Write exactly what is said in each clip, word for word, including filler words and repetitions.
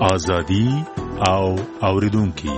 ازادي او اوریدونکي.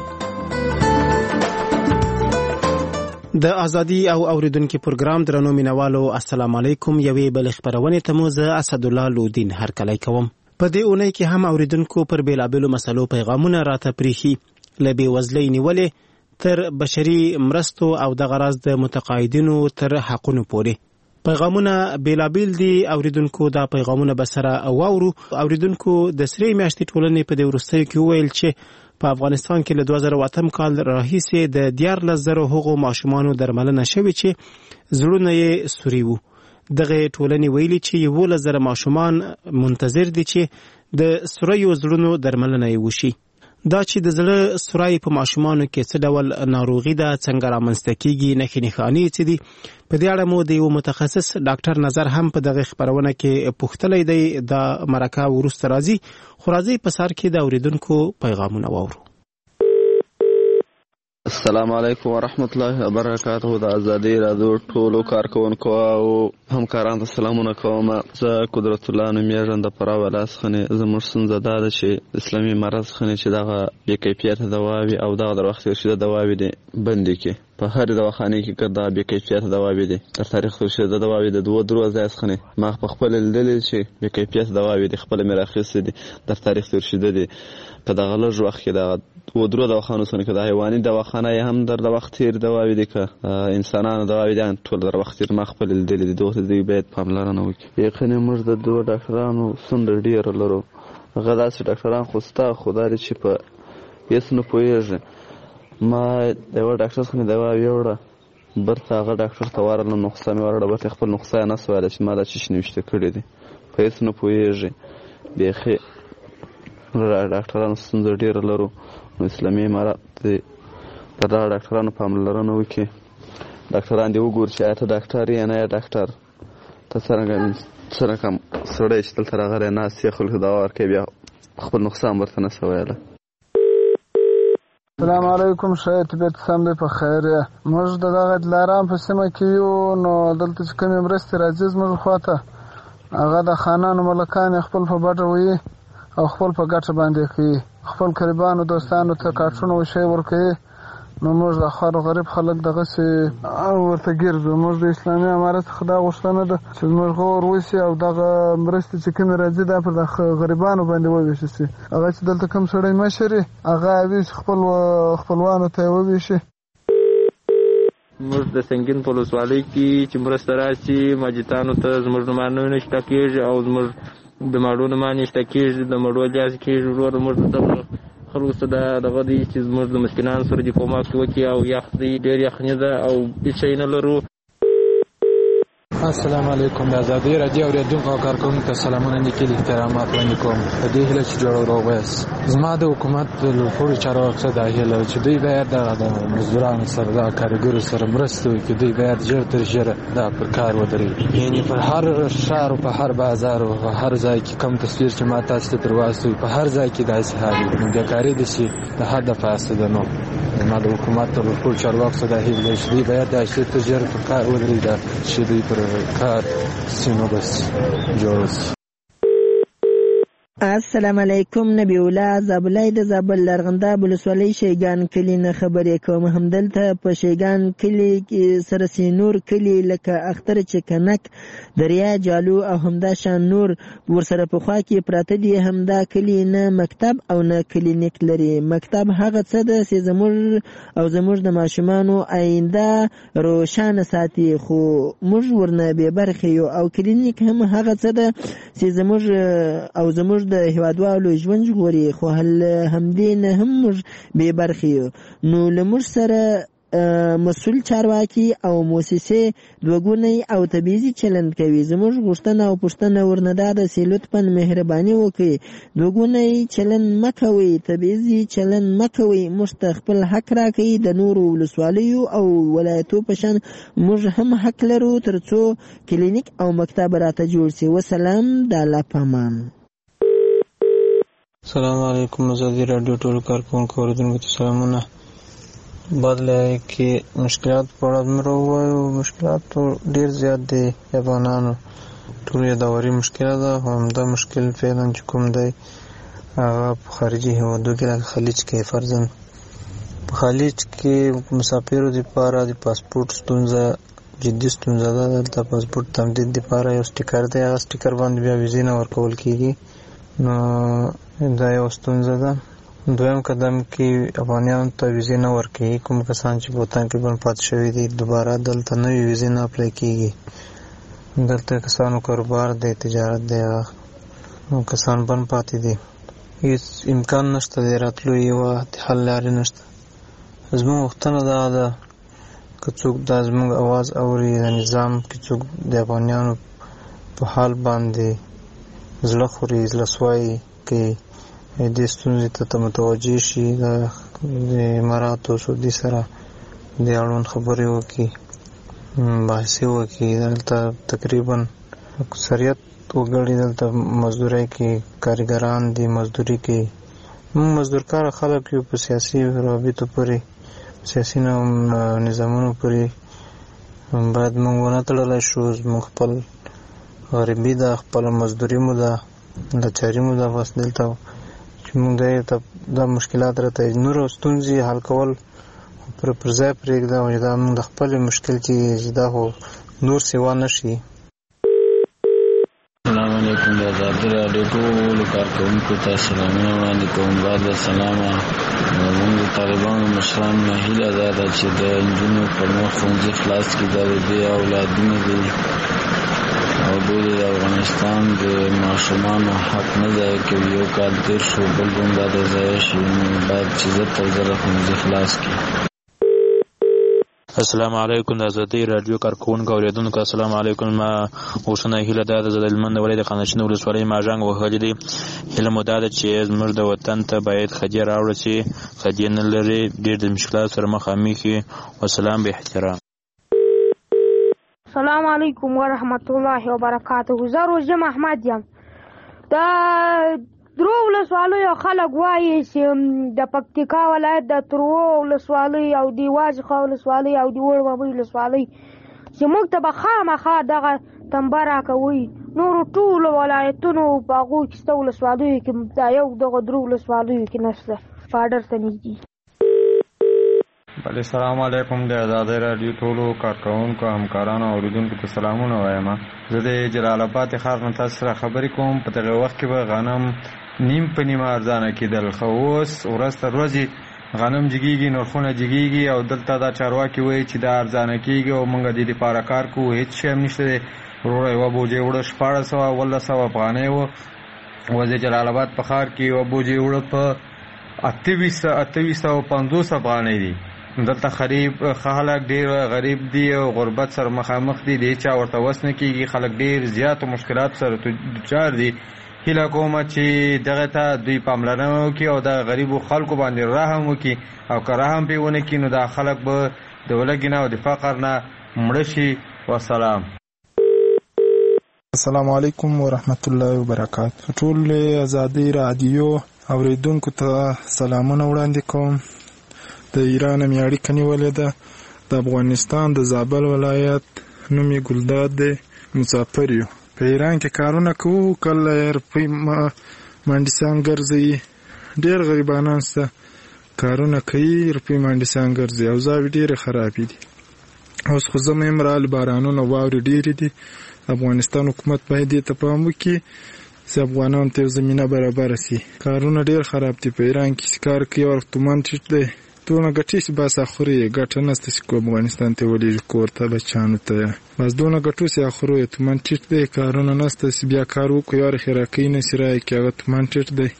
د ازادي او اوریدونکي پروګرام درنو مینوالو السلام علیکم. یوې بل خبرونه ته مو زه اسد الله لودین هر کله کوم. په دې اونۍ کې هم اوریدونکو پر بیلابیلو مسلو پیغامونه راته پریخي، لبي وزلې نیولې تر بشري مرستو او د غرض د متقاعدینو تر حقونو پورې. پیغامونه بیلابیل دي. اوریدونکو دا پیغامونه بسره واورو. اوریدونکو د سری میاشتې ټولنې په دې ورستۍ کې ویل چې په افغانستان کې له دوه زره اووه کال راهیسې د دیارلس زره هغو ماشومانو درملنه شوې چې زړونه یې سوري وو. دغه ټولنې ویلي چې یولس زره ماشومان منتظر دي چې د سوریو زړونو درملنه یې وشي. دا چې د زړه سوري په ماشومانو کې څه ډول ناروغي ده، څنګه رامنځته کیږي، نښې نښانې څه دي، په دې اړه مو د یو متخصص ډاکټر نظر هم په دغه خبرونه کې پوښتلی دی. د مرکه وروسته راځي، خو راځي په سر کې د اوریدونکو پیغامونه واورو. السلام علیکم ورحمت الله وبرکاته. د ازادي رادیو ټولو کارکونکو او همکارانو ته سلامونه کوم. زه قدرت الله نومیږم د فراه ولایت څخه. زموږ ستونزه دا ده چې اسلامي مرض څخه چې دغه بې کیفیته دواوې او دغه در وخت تېر شوي دواوې دي بندې کړي. په هرې دواخانې کې که دا بې کیفیته دواوې دي تر تاریخ تېر شوي د دواوې د دوه درو ځایه څخه ما په خپله لیدلې چې بې کیفیته دواوې دي، خپله مې راخیستې دي، تر تاریخ تېر شوي دي. په دغه لږ وخت کې دغه دوه درو دواخانو څخه که د حیواني دواخانه یې هم در د وخت تېر دواوې دي، که انسانانو دواوې دي ټول در وخت تېر ما خپله لیدلې دي. دغه ته دوی باید پاملرنه وکړي. یقیني موږ د دوه ډاکټرانو څنډه ډېره لرو. هغه داسې ډاکټران خو ستا خو دا دی چې په هېڅ نه پوهېږي. ما د یوه ډاکټر څخه مې دوا یوړه، برته هغه ډاکټر ته ورغلم، نسخه مې ورکړه، برته خپل نسخه یې نس ویله چې ما دا چیشي نوشته کړي دي، په هېڅ نه پوهېږي. بیخي ډاکټرانو ستونزه ډېره لرو. نو اسلامي امارت دې پر دغه ډاکټرانو پاملرنه وکړي. ډاکټران دې وګوري چې ایا ته ډاکټر یې نه یې ډاکټر، ته څرنګه څرنګه سړی چې دلته راغلی ناست یې خلکو دوا ورکوي، بیا خپل نسخه هم ورته نسه ویله. السلام علیکم. شاید طبیعت سم دی، په خیر یې. موږ د دغه دلارام په سیمه کې یو، نو دلته چې کومې مرستې راځي زموږ خواته، هغه د خانانو ملکان یې خپل په بډه ویي او خپل په ګټه باندې کوي، خپل قریبانو دوستانو ته کارټونه و شی ورکوي. نو موږ د خار غریب خلک دغسې ورته ګرځو. موږ د اسلامي امارت څخه دا غوښتنه ده چې زموږ غور وشي او دغه مرستې چې کومې راځي دا پر د غریبانو باندې وویشي سي. هغه چې دلته کوم سړی مشر یې هغه ویش خپل خپلوانو ته یې وویشي. موږ د سنګین په ولسوالۍ کې چې مرسته راشي ماجتانو ته زموږ نمانونه شته کېږي او زموږ د ماړو نمانې شته کېږي، د مړو لیاز کېږي. ورور موږ د خلکو ته دا دغه دی چې زموږ د مسکینانو سره دې کومک وکړي او یخ دی، ډېر یخني ده او هېڅ شی نه لرو. السلام علیکم. د ازادي رادیو اوریدونکو او کارکوونکو ته سلامونه لیکلي احترامات وړاندې کوم. په دې هیله چې جوړ او روغ یاست. زما د حکومت د لوړپوړو چارواکو څخه دا هیله چې دوی باید دغه د مزدورانو سره د کارګرو سره مرسته وکړي. دوی باید ژر تر ژره دا پر کار ودرېږي. یعنې پر هر ښار او په هر بازار او په هر ځای کې کوم تصویر چې ما تاسو ته در واستوي په هر ځای کې داسې حال وي. نو بیکاري داسې د حد پاسه ده. نو زما د حکومت د لوړپوړو چارواکو څخه دا هیله ده چې دوی باید دا شی ته ژر پر کار ودرېږي، دا چې دوی پر کار سینو بس جوړ شي. السلام علیکم. نبی الله زابلای د زابل لرغنداب ولسوالۍ شیګان کلي نه خبرې کوم. همدلته په شیګان کلي کې سره سینور کلي لکه اختر چکنک، دریا جالو او همدا شان نور ورسره په خوا کې پراته دي. همدا کلي نه مکتب او نه کلینیک لري. مکتب هغه څه ده چې زموږ او زموږ د ماشومانو آینده روښانه ساتي، خو موږ ورنه بې برخې یو. او کلینیک هم هغه څه ده چې زموږ او زموږ د هیوادوالو ژوند ژغوري، خو همدې نه هم موږ بې برخې یو. نو له موږ سره مسؤل چارواکي او موسسې دوګونی او تبعیضي چلند کوي. زموږ غوښتنه او پوښتنه ورنه دا ده چې لطفا مهرباني وکړئ، دوګونی چلند مه کوئ، تبعیضي چلند مه کوئ. موږ ته خپل حق راکړئ. د نورو ولسوالیو او ولایتو په شان موږ هم حق لرو تر څو کلینیک او مکتب راته جوړ شي. وسلام. د الله په امان. السلام علیکم. ازادي رادیو ټولو کارکوونکو اوریدونکو ته سلامونه. بدله کې مشکلات په اړه مې ووایو. مشکلات ډېر زیات دي افغانانو، ټول یې داوري مشکله ده. همدا مشکل فعلا چې کوم دی هغه په خارجي هیوادو کې لکه خلیج کې فرضاً په خلیج کې مسافرو لپاره د پاسپورت ستونزه جدي ستونزه ده. دلته پاسپورت تمدید لپاره یو سټیکر دی، هغه سټیکر باندې بیا ویزې نه ورکول کېږي، نو دا یو ستونزه ده. دویم قدم کې افغانیانو ته ویزې نه ورکوي، کوم کسان چې په وطن کې بند پاتې شوي دي دوباره دلته نوې ویزې نه اپلای کېږي. دلته کسانو کاروبار دی، تجارت دی، هغه کسان بند پاتې دي، هېڅ امکان نشته د راتلو، یوه د حل لارې نشته. زموږ غوښتنه دا ده که څوک دا زموږ اواز اوري، د نظام کې څوک د افغانیانو په حال باندې زړه خوري، زړه سوی کوي، دې ستونزې ته متوجه شي، د اماراتو سعودي سره د اړوند خبرې وکړي، بحثې وکړي. دلته تقریبا اکثریت وګړي دلته مزدورۍ کې کارګران دي، مزدوري کوي. موږ مزدور کاره خلک یو، په سیاسي روابطو پورې سیاسي نظامونو پورې باید موږ ونه تړلی شو. زموږ خپل غریبي ده، خپله مزدوري مو ده، لاچاري مو ده. بس دلته چې موږ ته دا مشکلات راته نور ستونزې حل کول پر پر ځای پرېږدم، چې دا موږ د خپل مشکل چې دا خو نور سیوا نه شي. السلام علیکم. د ازادي راډیو ټولو کارکوونکو ته سلامونه وړاندې کوم. بعد السلامه. زموږ د طالبانو مشرانو نه هیله دا ده چې د نجونو پر مخ ښوونځي خلاص کړي. دا د دوی اولادونه دي او دوی د افغانستان د ماشومانو حق نه ضایع کوي. یو کال تېر شو، بل به هم دا د ضایع شي، نو باید چې زر تر زره ښوونځي خلاص کړي. السلام علیکم. د ازادي راډیو کارکوونکو اورېدونکو السلام علیکم. ما غوښتنه هیله دا ده، زه د هلمند د ولایت د خانشین ولسوالۍ ماژانګ وهلي دي. هیله مو دا ده چې زموږ د وطن ته باید خدۍ راوړه چې خدۍ نه لري، ډېر د مشکلاتو سره مخامخ وي. وسلام به احترام. السلام علیکم ورحمت الله وبرکاته. زه روژم احمد یم. دا درو ولسوالیو خلک وایي چې د پکتیکا ولایت د ترو ولسوالۍ او د واجخه ولسوالۍ او د وړمامۍ ولسوالۍ چې موږ ته به خامخا دغه تنبه راکوي. نورو ټولو ولایتونو په هغو کې شته ولسوالیو کې دا یو دغه درو ولسوالیو کې نشته، پاډر ته نږدې. بله السلام علیکم. د ازادي راډیو ټولو کارکوونکو همکارانو او اوریدونکو ته سلامونه وایم. زه د جلال آباد ښار نه تاسو سره خبرې کوم. په دغه وخت کې به غنم نیم په نیمه ارزانه کېدل، خو اوس ورځ تر ورځې غنم جګېږي، نرخونه جګېږي او دلته دا چارواکي وایي چې دا ارزانه کېږي او موږ د دې لپاره کار کوو. هېڅ شی هم نشته دی. وروره یوه بوجۍ اوړه شپاړس سوه اوولس سوه افغانۍ وه. اوس د جلال آباد په ښار کې یوه بوجۍ اوړه په اته ویشت اته ویشت سوه پنځوس افغانۍ دي. دلته غریب خلک ډېر غریب دي او غربت سره مخامخ دي، د هېچا ورته وس نه کېږي. خلک ډېر زیاتو مشکلاتو سره دچار دي. هیله کوم چې دغه ته دوی پاملرنه وکړي او د غریبو خلکو باندې رحم وکړي، او که رحم پرې ونه کړي نو دا خلک به د ولږې نه او د فقر نه مړه شي. وسلام. السلام علیکم ورحمت الله وبرکاته. ټول ازادي راډیو اوریدونکو ته سلامونه وړاندې کوم. د ایران مې اړیکه نیولې ده. د افغانستان د زابل ولایت نوم یې ګلداد دی. مسافر یو. په ایران کې کارونه کوو، کله روپۍ مانډیسان ګرځوي، ډېر غریبانان شته کارونه کوي، روپۍ مانډیسان ګرځوي، اوضاع ډېرې خرابې دي. اوس خو زمې هم راغلي، بارانونه واورې ډېرې دي. افغانستان حکومت باید دې ته پام وکړي چې افغانانو ته یو زمینه برابره شي. کارونه ډېر خراب دي په ایران کې. چې کار کوي یو تومان ټیټ دی، دونه ګټې چې بس اخوري، ګټه نشته چې افغانستان ته ولېږي کور ته بچیانو ته. بس دونه ګټو چې اخورو یې تومان ټیټ دی، کارونه نشته چې بیا کار وکړو، یو رخې راکوي نه چې رایې کړي، هغه تومان ټیټ دی.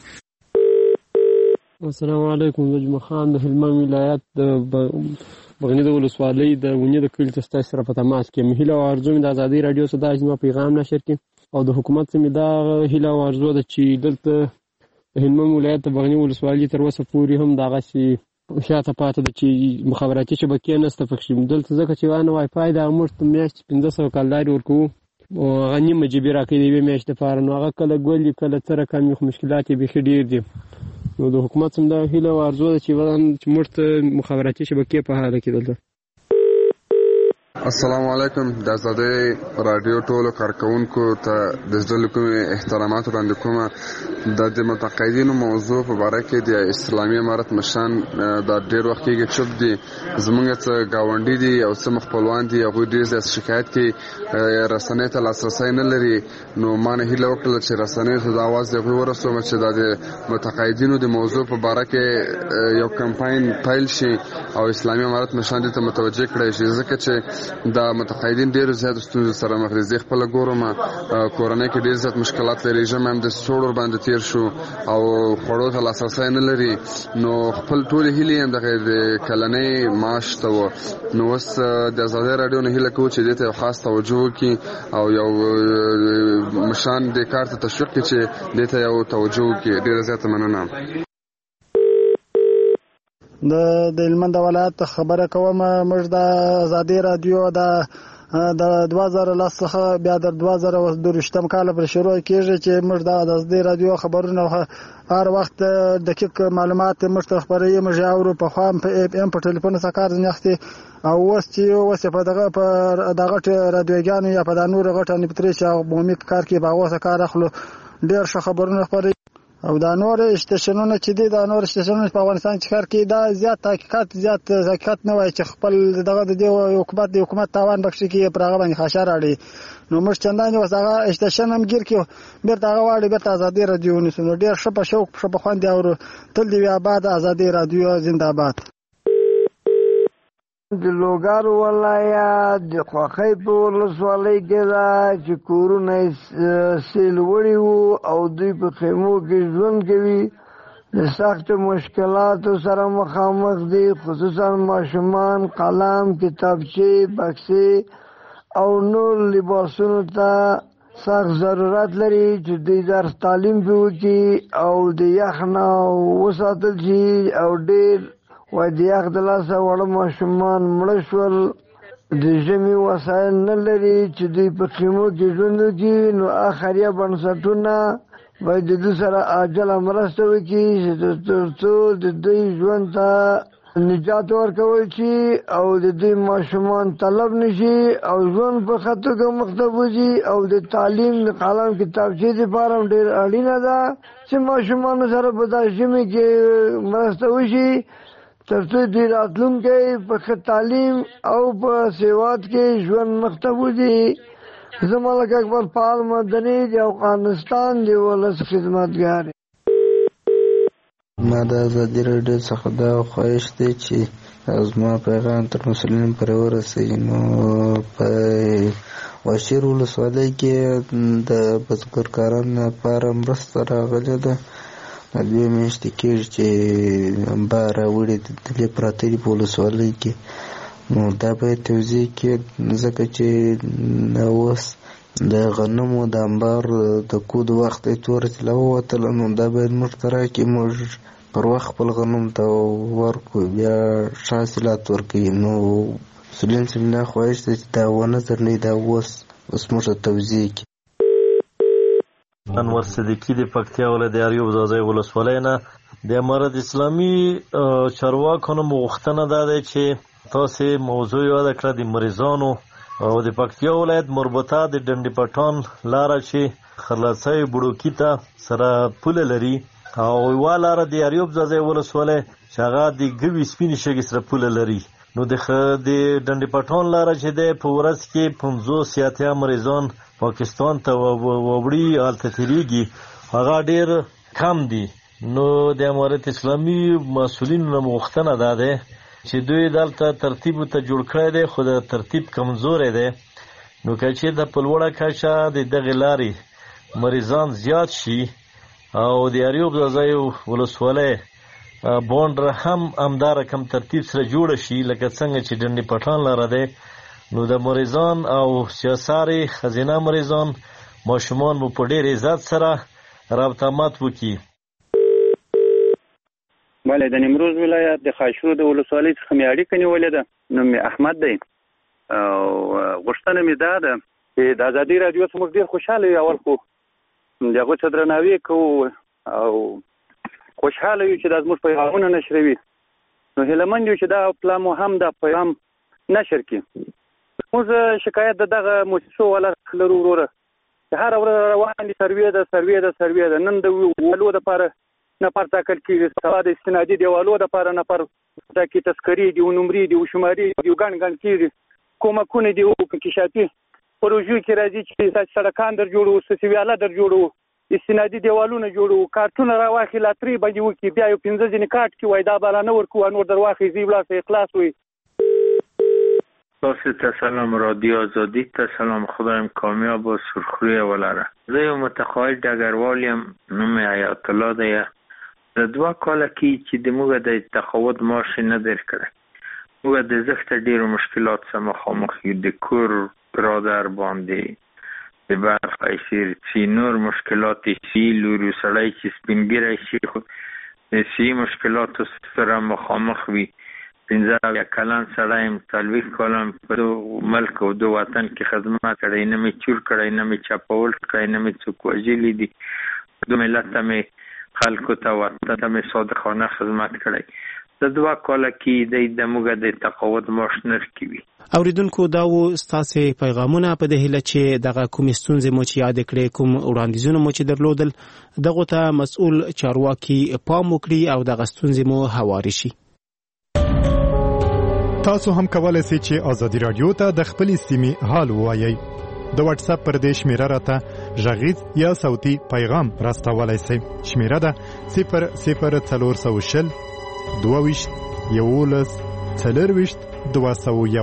السلام علیکم. زه جمعه خان د هلمند ولایت د بغني د ولسوالۍ د ونې د کلي ته ستاسو سره په تماس کې یم. هیله او آرزو مې د ازادي راډیو څخه دا چې زما پیغام نشر کړي او د حکومت څخه مې دا هیله او آرزو ده چې دلته د هلمند ولایت د بغني ولسوالۍ تر اوسه پورې هم دغسې شاته پاتې ده چې مخابراتي شبکې نشته پکښې. دلته ځکه چې وانه وای فای ده موږ ته میاشتې پنځه سوه کالداري ورکوو او هغه نیمه جیبي راکوي د یوې میاشتې لپاره، نو هغه کله ګل کله څه رقم وي، خو مشکلات یې بیخي ډېر دي. نو د حکومت څخه دا هیله او آرزو ده چې موږ ته مخابراتي شبکې په حاله کې دلته. السلام علیکم. د آزادۍ رادیو ټولو کارکونکو ته د زړه کومې احترامات وړاندې کوم. د د متقاعدینو موضوع په باره کې د اسلامي امارت مشران د ډېر وخت کېږي چوپ دي. زموږ څه ګاونډي دي او څه خپلوان دي، هغوی ډېر زیات شکایت کوي، رسنیو ته لاسرسی نه لري. نو ما نه هیله وکړله چې رسنیو ته د اواز د هغوی ورسوم چې دا د متقاعدینو د موضوع په باره کې یو کمپاین پیل شي او اسلامي امارت مشران دې ته متوجه کړی شي، ځکه چې دا متقاعدین ډېر زیات ستونزو سره مخ دي. زه خپله ګورم کورنۍ کې ډېر زیات مشکلات لري. ژمی هم د سوړ ورباندې تېر شو او خوړو ته لاسرسی نه لري. نو خپل ټولې هیلې هم دغه د کلنۍ معاش ته وه. نو اوس د ازادۍ راډیو نه هیله کوو چې دې ته یو خاص توجه وکړي او یو مشران دې کار ته تشویق کړي چې دې ته یو توجه وکړي. ډېره زیاته مننه. د د هلمند ولایت خبره کوم. موږ د ازادۍ راډیو د د دوه زره لس څخه بیا د دوه زره درویشتم کال پر شروع کېږي چې موږ د ازادۍ راډیو خبرونه هر وخت دقیق معلومات موږ ته خپروي. موږ اورو پخوا هم په اف ام په ټلیفون څخه کار ځینې اخیستې او اوس چې اوس په دغه په د غټ راډیوګانو یا په دا نورو غټ انیپتري چې عمومي کار کوي په هغو څخه کار اخلو. ډېر ښه خبرونه خپروي او دا نور سټیشنونه چې دي دا نور سټیشنونه په افغانستان کې کار کوي دا زیات تحقیقات زیات حقیقت نه وایي چې خپل دغه د حکومت د حکومت تاوان بخښي کې پر هغه باندې خاشار اړي. نو موږ چندانې اوس هغه سټیشن هم ګیر کړو بیرته هغه واړې بیرته ازادۍ راډیو ونیسو. نو ډېر ښه په شوق ښه په خوند اورو. تل دې وي اباد ازادۍ راډیو زنده باد. د لوګر ولایت د خوښۍ په ولسوالۍ کې ده چې کورونه سیل وړي وو او دوی په خیمو کې ژوند کوي. د سختو مشکلاتو سره مخامخ دي، خصوصا ماشومان قلم، کتابچې، بکسې او نور لباسونو ته سخت ضرورت لري چې دوی درس تعلیم پې وکړي او د یخ نه وساتل شي. او ډېر وایي د یخ د لاسه واړه ماشومان مړه شول. د ژمي وسایل نه لري چې دوی په خیمو کې ژوند وکړي. نو آخریه بنسټونه باید د دوی سره عاجله مرسته وکړي تر څو د دوی ژوند ته نجات ورکول شي او د دوی ماشومان طلب نشي او ژوند په ښه توګه مخ ته وځي. او د تعلیم د قلم کتابچې دپاره هم ډېر اړینه ده چې ماشومانو سره په دا ژمي کې مرسته وشي تر څو دوی راتلونکی په ښه تعلیم او په سواد کې ژوند مخ ته وځي. زه ملک اکبر فعال مدني د افغانستان د ولس خدمتګار. ما د ازادۍ راډیو څخه دا خواهش دی چې زما پیغام تر مسؤلینو پورې ورسوي. نو په واشیر ولسوالۍ کې د بزګرکارانو لپاره مرسته راغلې ده. دوی میاشتې کېږي چې بار راوړي دلې پراته دي په ولسوالۍ کې. نو دا باید توضیح کړي ځکه چې اوس د غنمو د انبار د کود وخت یې توره طلا ووتله. نو دا باید موږ ته راکړي، موږ پر وخت خپل غنم ته ورکړو بیا ښه حاصلات ورکوي. نو مسؤلین صاحب دا خواهش دی چې دا ونه ځنډوي، دا اوس اوس موږ ته توضیح کړي. انور صدیقي د پکتیا ولایت د اریوب ځاځی ولسوالۍ نه. د امارت اسلامي چارواکو نه غوښتنه دا دی چې تاسې موضوع یاده کړه د مریضانو او د پکتیا ولایت مربوطه د ډنډې پټان لاره چې خرلڅۍ بړوکي ته سره پوله لري او یوه لاره د اریوب ځاځی ولسوالۍ چې هغه د ګوي سپینې شګې سره پوله لري. نو د ډنډې پټان لاره چې دی په ورځ کې پنځوس یا اتیا مریضان پاکستان ته ووړي هلته تېرېږي، هغه ډېر کم دي. نو د امارت اسلامي مسؤلینو نه غوښتنه دا دی چې دوی دلته ترتیب ته جوړ کړی دی خو د ترتیب کمزوری دی. نو که چېرته په لوړه کچه د دغې لارې مریضان زیات شي او د اریوب ځاځی ولسوالۍ بونډره هم همدا رقم ترتیب سره جوړه شي لکه څنګه چې ډنډې پټان لاره دی، نو د مریضان او سیاساري خزینه مریضان ماشومان مو په ډېر عزت سره رابطه مات وکړي. بله د نیمروز ولایت د خاشرود د ولسوالۍ څخه مې اړیکه نیولې ده. نوم مې احمد دی او غوښتنه مې دا ده چې د ازادۍ راډیو څخه موږ ډېر خوشحاله یو. اول خو د هغو څه درناوی کوو او خوشحاله یو چې دا زموږ پیغامونه نشروي. نو هیله مند یو چې دا پلا مو هم دا پیغام نشر کړي. موږ شکایت د دغه مؤسسو والا لرو وروره چې هره ورځ روان دي سروې ده سروې ده سروې ده نن د والو دپاره نفر ټاکل کېږي، سبا د استنادي دیوالو دپاره نفر ټاکي، تذکرې دي، نمرې دي، شمارې دي، ګڼ ګڼ کېږي، کومکونه دي، انکشافي پروژو کې راځي چې سړکان در جوړو، سسویاله در جوړو، استنادي دیوالونه جوړو، کارتونه راواخلي لاترې باندې وکړي، بیا یو پنځه ځینې کارت کې وایي دا بالا نه ورکوو، نور در واخلي زی ولاړ اخلاص وي. تاسو ته سلام، رادیو آزادی ته سلام، خدایم کامیاب و سرخوری ولره. زه یو متقاعد ډګروال یم، نوم یې حیات الله دی. د دوه کاله کې چې د موږ د تقاعد معاش نه درکړی، موږ د زښت ډېرو مشکلات سره مخامخ یو، د کور برادر باندې د برق ایسیر سی نور مشکلات سی لورو سړی چې سپینګیری شي خو د سی مشکلاتو سره مخامخ وي. پنځه اویا کلن سړی یم، څلوېښت کاله په دو ملک او دو وطن کې خدمت کړی، نه مې چور کړی، نه مې چاپول کړی، نه مې څوک وژلي دي. دو ملت ته مې خلکو ته وطن ته مې صادقانه خدمت کړی. د دوه کاله کې دی د موږ د تقاعد معاش نه ورکوي. اوریدونکو دا و ستاسې پیغامونه په دې هیله چې دغه کومې ستونزې مو چې یاد کړې، کوم وړاندیزونه مو چې درلودل، دغو ته مسؤل چارواکي پام وکړي او دغه ستونزې مو هوارې شي. تاسو هم کولای شئ چې ازادي رادیو ته د خپلې سیمې حال ووایئ. د واتس اپ پر دې شمیره راته غږیز یا صوتي پیغام راستولای شئ. شمیره ده صفر صفر څلور سوه شل دوه ویشت یولس څلور ویشت دوه سوه یو.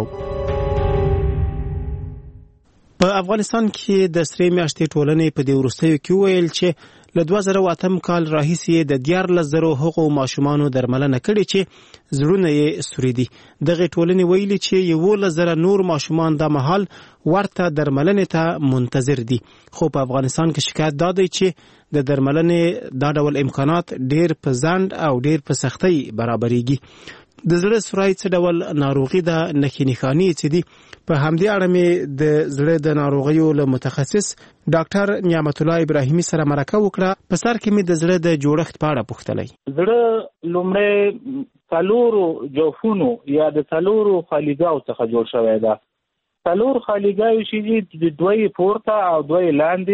په افغانستان کې د سرې میاشتې ټولنې په دې وروستیو کې وویل چې له دوه زره اتم کال راهیسې د دیارلس زرو هغو ماشومانو درملنه کړې چې زړونه یې سوري دي. دغې ټولنې ویلي چې یولس زره نور ماشومان دا مهال ورته درملنې ته منتظر دي. خو په افغانستان کې شکایت دا دی چې د درملنې دا ډول امکانات ډېر په ځنډ او ډېر په سختۍ برابرېږي. د زړه سوري څه ډول ناروغي ده، نښې نښانې څه دي؟ په همدې اړه مې د زړه د ناروغیو له متخصص ډاکټر نعمت الله ابراهیمي سره مرکه وکړه. په سر کې مې د زړه د جوړښت په اړه پوښتلی. زړه لومړی څلورو جوفونو یا د څلورو خالیګاو څخه جوړ شوی ده. څلور خالیګاوې چې دي دوی پورته او دوی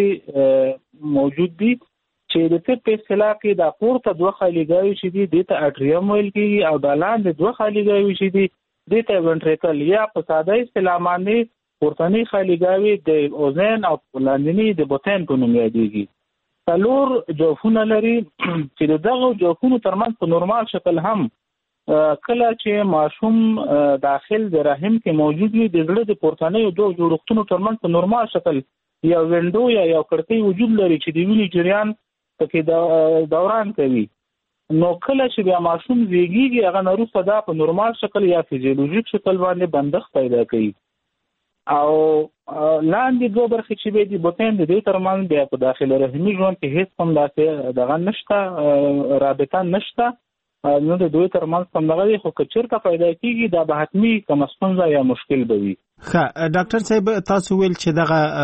لاندې موجود دي، چې د طب په اصطلاح کې د پورته دوه خالیګاوې چې دي دې ته اټریوم ویل کېږي او د لاندې دوه خالیګاوې چې دي دې ته وینټریکل یا په ساده اصطلاح باندې پورتنۍ خالیګاوې د اوزین او لاندنۍ د بوتین په نوم یادېږي. څلور جوفونه لري چې د دغو جوفونو ترمنځ په نورمال شکل هم کله چې ماشوم داخل د رحم کې موجود وي، د زړه د پورتنیو دوه جوړښتونو ترمنځ په نورمال شکل یو وینډو یا یو کړکۍ وجود لري چې د وینې جریان پکې دوران کوي. نو کله چې بیا ماشوم زیږیږي هغه نه وروسته دا په نورمال شکل یا فیزیولوژیک شکل باندې بندښت پیدا کوي او لاندې دوه برخې چې دي بوتین د دې ترمنځ بیا په داخله رحمي ژوند کې هیڅ هم داسې دغه نشته، رابطه نشته، نو د دوی ترمنځ هم دغه خو که چېرته پیدا کېږي دا به حتمي کومه ستونزه یا مشکل به وي. ښه ډاکټر صاحب، تاسو ویل چې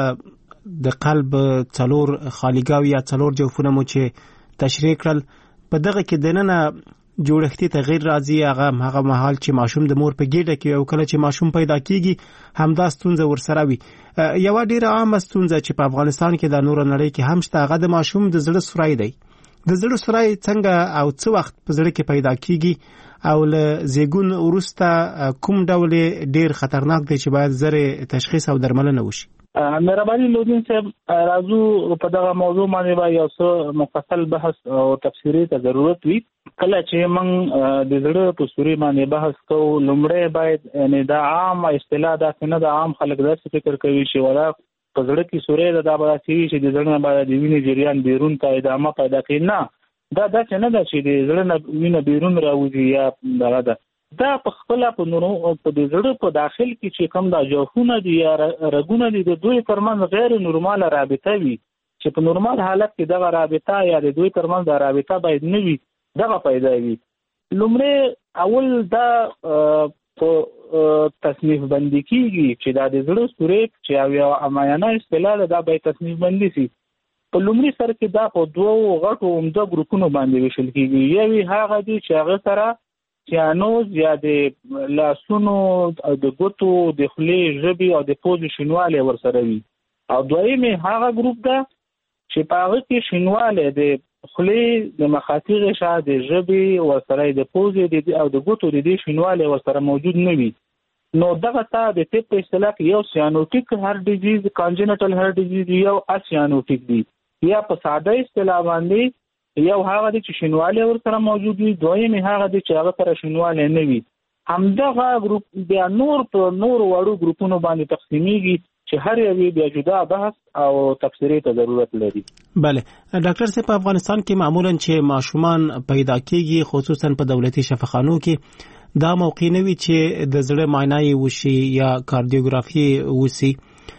دغه د قلب څلور خالیګاوې یا څلور جوفونه مو چې تشریح کړل، په دغه کې دننه جوړښتي تغییر راځي، هغه هغه مهال چې ماشوم د مور په ګېډه کې او کله چې ماشوم پیدا کېږي همدا ستونزه ورسره وي. یوه ډېره عامه ستونزه چې په افغانستان کې د نوره نړۍ کې هم شته هغه د ماشوم د زړه سوری دی. د زړه سوری څنګه او څه وخت په زړه کې پیدا کېږي او له زیږون وروسته کوم ډول ډېر خطرناک دی چې باید زر تشخیص او درملنه وشي؟ مهرباني لودین صاحب، راځو په دغه موضوع باندې به یو څه مفصل بحث او تفسیري ته ضرورت وي. کله چې موږ د زړه په سوري باندې بحث کوو، لومړی باید یعنې دا عام اصطلاح داسې نه ده، عام خلک داسې فکر کوي چې ولا په زړه کې سوری ده، دا به داسې وي چې د زړه نه باید د وینې جریان بیرون ته ادامه پیدا کوي. نه، دا داسې نه ده چې د زړه نه وینه بیرون راوځي یا دغه ده. دا په خپله په نورو په د زړه په داخل کې چې کوم دا جوفونه دي یا رګونه دي د دوی ترمنځ غیر نورماله رابطه وي چې په نورمال حالت کې دغه رابطه یا د دوی ترمنځ دا رابطه باید نه وي، دغه پیدا وي. لومړی اول دا په تصنیف بندي کېږي چې دا د زړه سوري چې یو عامانه اصطلاح ده، دا باید تصنیف بندي شي. په لومړي سر کې دا په دوو غټو عمده ګروپونو باندې ویشل کېږي. یوې هغه دي چې هغه سره سیانوز یا د لاسونو او د ګوتو د خولې ژبې او د پوزې شینوالی ورسره وي. او دویم هغه ګروپ ده چې په هغه کې شینوالی د خولې د مخاطي غشا د ژبې ورسره د پوزې او د ګوتو د دې شینوالی ورسره موجود نه وي. نو دغه ته د طب په اصطلاح کې یو سیانوټیک هارت ډیزیز، کانجنټل هارت ډیزیز، یو اسیانوټیک دی. یا په ساده اصطلاح باندې یو هغه دی چې شینوالی ورسره موجود وي، دویم هغه دی چې هغه سره شینوالی نه وي. همدغه ګروپ بیا نور په نور وړو ګروپونو باندې تقسیمیږي چې هر یو بیا جدا بحث او تفسیري ته ضرورت لري. بله ډاکټر صاحب، په افغانستان کې معمولا چې ماشومان پیدا کیږي خصوصا په دولتي شفاخانو کې دا موقع نه وي چې د زړه معاینه وشي یا کاردیوګرافي وشي.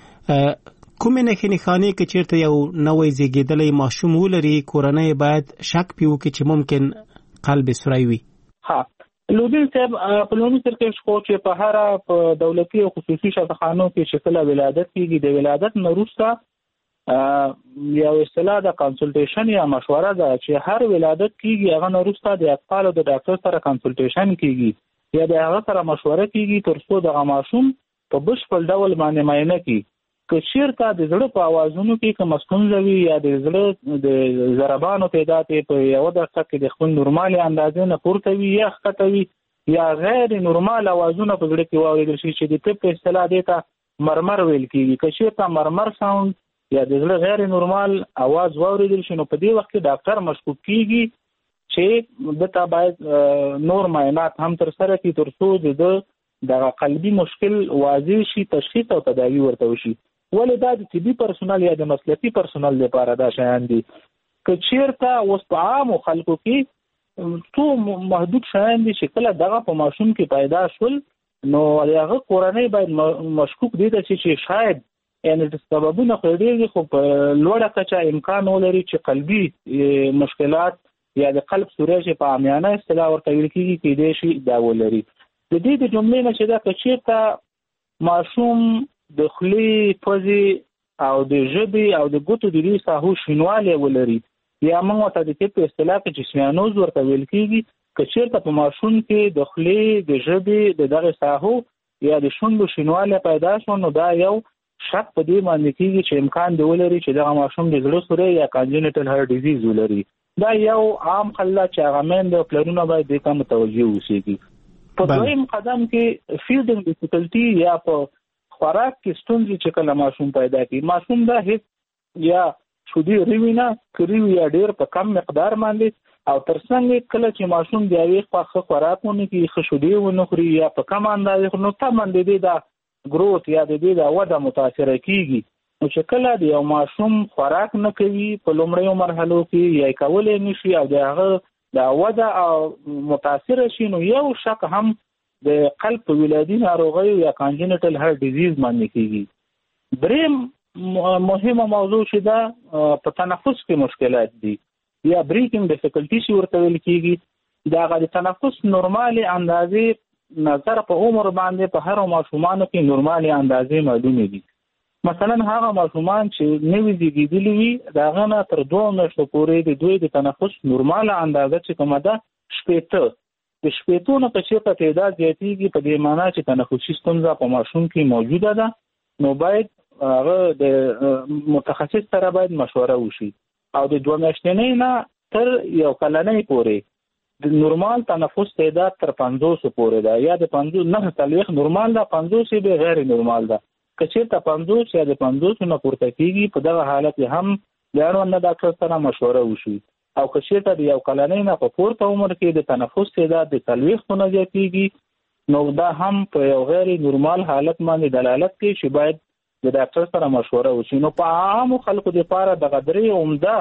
کومې نښې نښانې که چېرته یو نوی زیږېدلی ماشوم ولري، کورنۍ باید شک پې وکړي چې ممکن قلب سوری وي؟ ها لودین صاحب، په لومړي سر کې خو چې په هره په دولتي او خصوصي شفاخانو کې چې کله ولادت کېږي، د ولادت نه وروسته یو اصطلاح د کنسلټیشن یا مشوره ده چې هر ولادت کېږي هغه نه وروسته د اطفالو د ډاکټر سره کنسلټیشن کېږي یا د هغه سره مشوره کېږي تر څو دغه ماشوم په بشپړ ډول باندې معاینه کړي. که چېرته د زړه په اوازونو کې کومه ستونزه وي یا د زړه د ضربانو تعداد په یوه دقیقه کې د خپل نورمالي اندازې نه پورته وي یا ښکته وي یا غیر نورمال اوازونه په زړه کې واورېدل شي چې د طب په اصطلاح دې ته مرمر ویل کېږي. که چېرته مرمر ساوند یا د زړه غیر نورمال اواز واورېدل شي نو په دې وخت کې ډاکټر مشکوک کېږي چې دته باید نور معاینات هم ترسره کړي تر څو د دغه قلبي مشکل واضح شي، تشخیص او تداوی ورته وشي. ولې دا د طبي پرسونل یا د مسلکي پرسونل لپاره دا شیان دي. که چېرته اوس په عامو خلکو کې څو محدود شیان دي چې کله دغه په ماشوم کې پیدا شول نو هغه کورنۍ باید مشکوک دي چې شاید یعنې د سببونه خو ډېر دي خو په لوړه کچه امکان ولري چې قلبي مشکلات یا د قلب سوری چې په عامیانه اصطلاح ورته ویل کېږي کېدای شي دا ولري. د دې د جملې نه چې دا که چېرته ماشوم د خولې، پزې او د ژبې او د ګوتو د دې ساحو شینوالی ولري یا موږ ورته د طب په اصطلاح کې چې سیانوز ورته ویل کېږي، که چېرته په ماشوم کې د خولې، د ژبې د دغې ساحو یا د شونډو شینوالی پیدا شو نو دا یو شک په دې باندې کېږي چې امکان دی ولري چې دغه ماشوم د زړه سوری یا کانجنټل هارت ډیزیز ولري. دا یو عام حل ده چې هغه میندې او پلرونه باید دې ته متوجه اوسېږي. په دویم قدم کې فیډینګ ډیفیکلټي یا په خوراک کې ستونزې چې کله ماشوم پیدا کړي، ماشوم دا هیڅ یا شودې ریوي نه کریو یا ډېر په کم مقدار باندې او تر څنګ کله چې ماشوم د یوې خوا ښه خوراک ونه کړي، ښه شودې ونه خوري یا په کم اندازې نو طبعا د دې دا ګروت یا د دې دا وده متاثره کېږي. نو چې کله د یو ماشوم خوراک نه کوي په لومړیو مرحلو کې یا کولی نه شي او د هغه دا وده او متاثره شي نو یو شک هم د قلب په ولادي ناروغیو یا کانجنټل هارت ډیزیز باندې کېږي. دریم مهمه موضوع چې دا په تنفس کې مشکلات دي یا بریکینګ ډیفیکلټي چې ورته ویل کېږي، د هغه د تنفس نورمالي اندازې نظر په عمر باندې په هرو ماشومانو کې نورمالي اندازې معلومې دي. مثلا هغه ماشومان چې نوي زیږېدلي وي د هغه نه تر دوه میاشتو پورې د دوی د تنفس نورماله اندازه چې کومه ده شپېته د شپېتو نه که چېرته تعداد زیاتېږي په دې معنا چې تنفسي ستونزه په ماشوم کې موجوده ده نو باید هغه د متخصص سره باید مشوره وشي او د دوه میاشتنۍ نه تر یو کلنۍ پورې د نورمال تنفس تعداد تر پنځوسو پورې ده یا د پنځوس نه څلوېښت نورمال ده، پنځوس یې به غیر نورمال ده. که چېرته پنځوس یا د پنځوسو نه پورته کېږي په دغه حالت کې هم د اړونده ډاکټر سره مشوره وشي. او که چېرته د یو کلنۍ نه په پورته عمر کې د تنفس تعداد د څلوېښتو نه زیاتېږي نو دا هم په یو غیر نورمال حالت باندې دلالت کوي چې باید د ډاکټر سره مشوره وشي. نو په عامو خلکو دپاره دغه درې عمده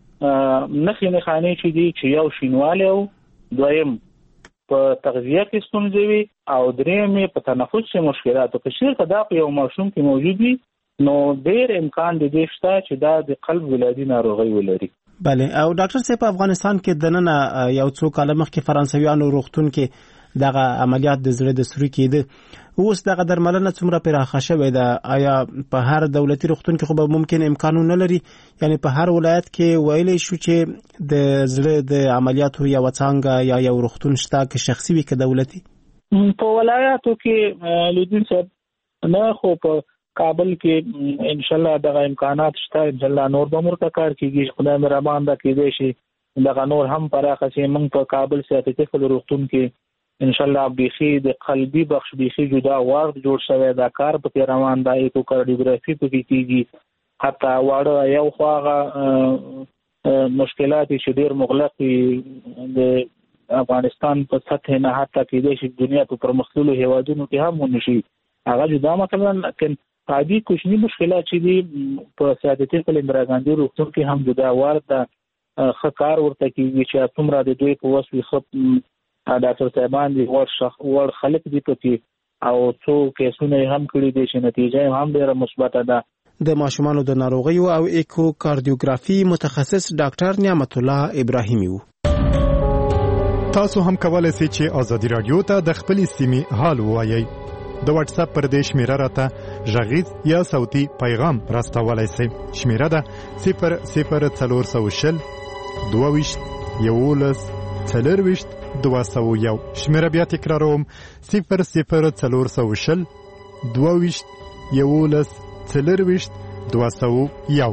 نښې نښانې چې دي چې یو شینوالی او دویم په تغذیه کې ستونزې وي او درېیم یې په تنفس کې مشکلات. که چېرته دا په یو ماشوم کې موجود وي نو ډېر امکان د دې شته چې دا د قلب ولادي ناروغۍ ولري. بله. او ډاکټر صاحب په افغانستان کې دننه یو څو کاله مخکې فرانسویانو روغتون کې دغه عملیات د زړه د سوري کېده. اوس دغه درملنه څومره پراخه شوې ده؟ آیا په هر دولتي روغتون کې خو به ممکن امکانونه لري؟ یعنی په هر ولایت کې ویلی شو چې د زړه د عملیاتو یا وڅانګه یا یو روغتون شته که شخصي وي که دولتي؟ په ولایاتو کې لودین صاحب نه، خو په کابل کې ان شاء الله دغه امکانات شته. ان شاء الله نور به مرته کار کیږي، خدای مهربان ده کېدای شي دغه نور هم پراخه شي. موږ په کابل سیاحتي روغتون کې ان شاء الله بيخي د قلبي بخش بيخي جدا وارد جوړ شوی دا کار په روان دی. ایکوکاردیوګرافي په کې کیږي، حتی واړه یو خواغه مشکلات چې ډیر مغلق د افغانستان په سطح نه حتی کېدای شي دنیا په پرمختللو هیوادونو کې هم ونشي هغه جدا. مثلا لکه عادي کوچني مشکلات چې دي په سیاحتي اندرا ګاندي روغتون کې هم جدا وارد ده ښه کار ورته کیږي چې څومره د دوی په وس وي. ښه ډاکټر صاحبان دي، وړ شخ وړ خلک دي پکې، او څو کیسونه هم کړي دي چې نتیجه هم ډیره مثبته ده. د ماشومانو د ناروغیو او ایکوکاردیوګرافي متخصص ډاکټر نعمت الله ابراهیمي وو. تاسو هم کولای شئ چې آزادي رادیو ته د خپل سیمې حال ووایئ. د واتس اپ پر دې شمیره راته غږیز یا صوتي پیغام راستولای شئ. شمیره ده صفر صفر څلور سوه شل دوه ویشت یولس څلرویشت دوه سوه یو. شمیره بیا تکراروم، صفر صفر څلور سوه شل دوه ویشت یولس څلرویشت دوه سوه یو.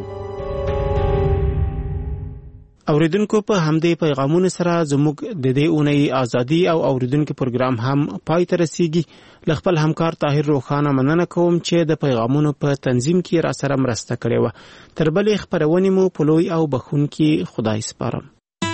اوریدونکو په همدې پیغامونو سره زموږ د دې اونۍ ازادي او اوریدونکو پروګرام هم پای ته رسیږي. له خپل همکار طاهر روخانه مننه کوم چې د پیغامونو په تنظیم کې را سره مرسته کړې وه. تر بلې خپرونې مو په لوی او بخونکي خدای سپارم.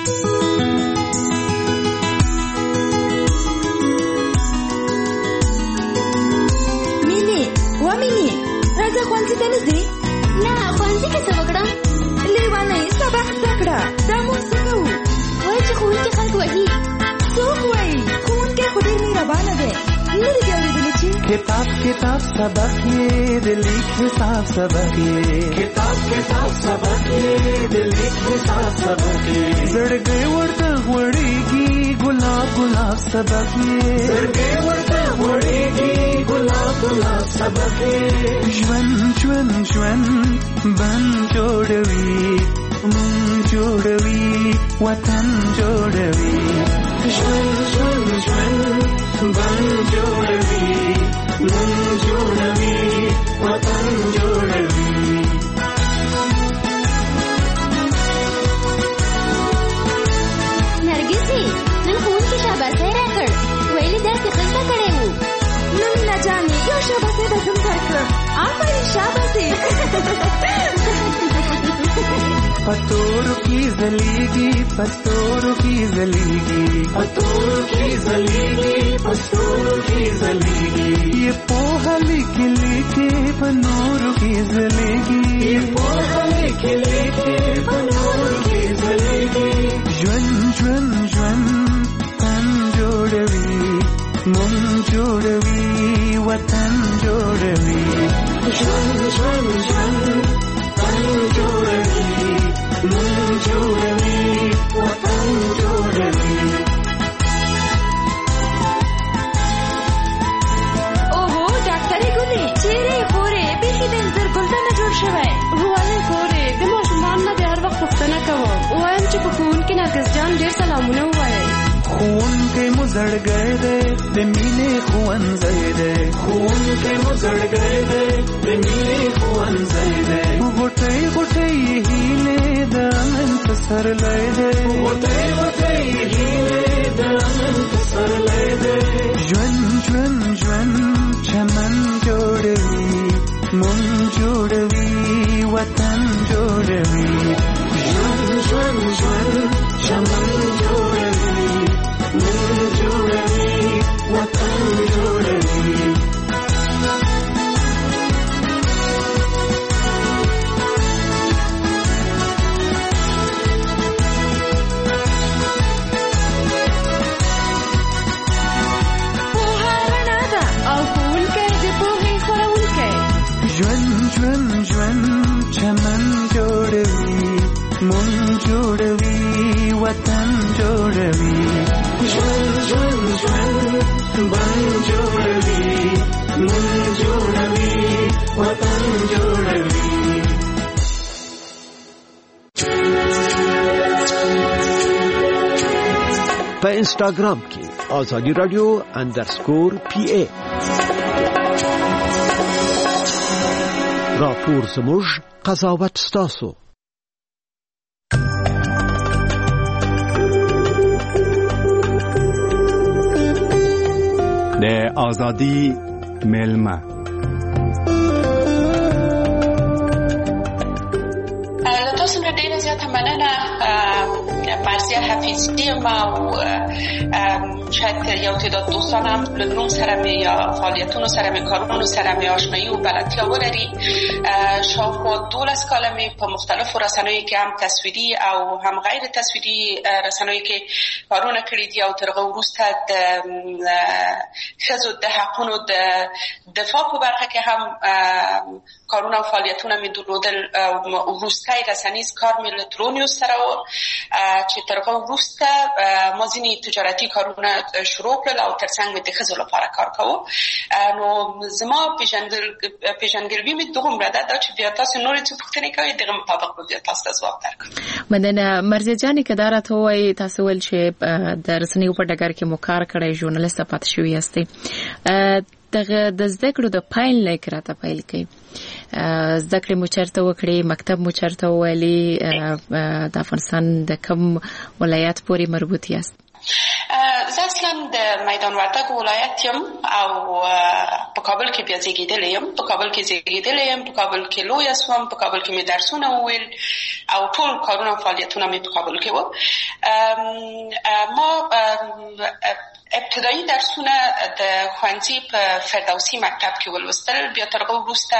ومني راځه ښوونځي ته نه ځې؟ نه، ښوونځي کې څه وکړم؟ لیوانۍ سبق زده کړه. دا موږ څه کوو؟ وایي چې ښوونکي خلک وهي. څوک وایي؟ ښوونکی خو ډېر مهربانه دی. نه دې دې اورېدلي چې کتاب کتاب سبق یې د لیک حساب سبق یې کتاب کتاب سبق یې د لیک حساب سبق یې زړګی ورته غوړېږي ګلاب ګلاب سبق یې زړګی ورته غوړېږي ګلاب ګلاب سبق یې ژوند ژوند ژوند بند جوړوي مونږ جوړوي وطن جوړوي ژوند ژوند ژوند بند جوړوي مونږ جوړوي وطن جوړوي. نرګسي نن ښوونکي شاباسي راکړ، ویلي داسې ښه زده کړی وو. نن نه جانې یو شاباسي به زم درکړه. آفرین شاباسي. پتورو کی زلیگی پستورو کی زلیگی پتورو کی زلیگی پستورو کی زلیگی یہ پوہا لکھ لکھے پنورو کی زلیگی یہ پوہا لکھ لکھے پنورو کی زلیگی جون جون جون تن جوڑوی من جوڑوی وطن جوڑوی جون جون جون تن جوڑوی من جوړوي وطن جوړوي. اوهو ډاکټرې ګلې چیرې خورې بیخي د انځر ګلدانه جوړ شوی. ولې خورې د ماشومان نه د هر وخت پوښتنه کوم، وایم چې په ښوونکي نرګس جان ډېر سلامونه ووایئ. ښوونکی مو زړګی دی د مینې ښوونځی دی ښوونکی مو زړګی دی د مینې ښوونځی دی غوټۍ غوټۍ هیلې د امن پسرلی دی غوټۍ غوټۍ هیلې د امن پسرلی دی ژوند ژوند ژوند چمن جوړوي مونږ جوړوي وطن جوړوي ژوند ژوند ژوند چمن جوړوي مونږ جوړوي وطن جوړوي. ژوند ژوند ژوند چمن جوړوي مونږ جوړوي وطن جوړوي. ژوند ژوند ژوند بن جوړوي من جوړوي وطن جوړوي. په انسټاګرام کې آزادي رادیو اندرسکور پی ای راپور زموږ قضاوت ستاسو. د آزادی ملمه له تاسو نه ډېره زیاته مننه. مرضیه حفیظی یم او شاید یو تعداد دوستان هم له نوم سره می یا فعالیتونو سره می کارونو سره می آشنایی و بلدتیا ولري. شاوخوا دولس کاله می په مختلفو رسنیو کې هم تصویري او هم غیر تصویري رسنیو کې کارونه کړي دي او تر هغه وروسته د ښځو د حقونو د دفاع په برخه کې هم کارونه او فعالیتونه می درلودل. وروستی رسنیز کار می له ترونیوس سره و چې تر هغه وروسته ما ځینې تجارتي کارونه شروع کړل او ترڅنګ مې د ښځو لپاره کار کوو. نو زما پیژندګلوي مې دومره ده دا چې بیا تاسو نورې څه پوښتنې کوئ دغه مطابق به بیا تاسو ته ځواب درکړم. مننه. مرضیه جانې که دا راته ووایي تاسو ویل چې د رسنیو په ډګر کې مو کار کړی ژورنالیسته پاتې شوي یاستئ. دغه د زده کړو د پیل لیک راته پیل کړئ. زده کړې مو چېرته وکړې؟ مکتب مو چېرته وویلې؟ د افغانستان د کوم ولایت پورې مربوط یاست؟ زه اصلا د میدان وردګ ولایت یم او په کابل کې بیا زیږېدلې یم. په کابل کې زیږېدلې یم، په کابل کې لویه سوم، په کابل کې مې درسونه وویل او ټول کارونه او فعالیتونه مې په کابل کې وو. ما ابتدایي درسونه د ښوونځي په فردوسي مکتب کې ولوستل. بیا تر هغه وروسته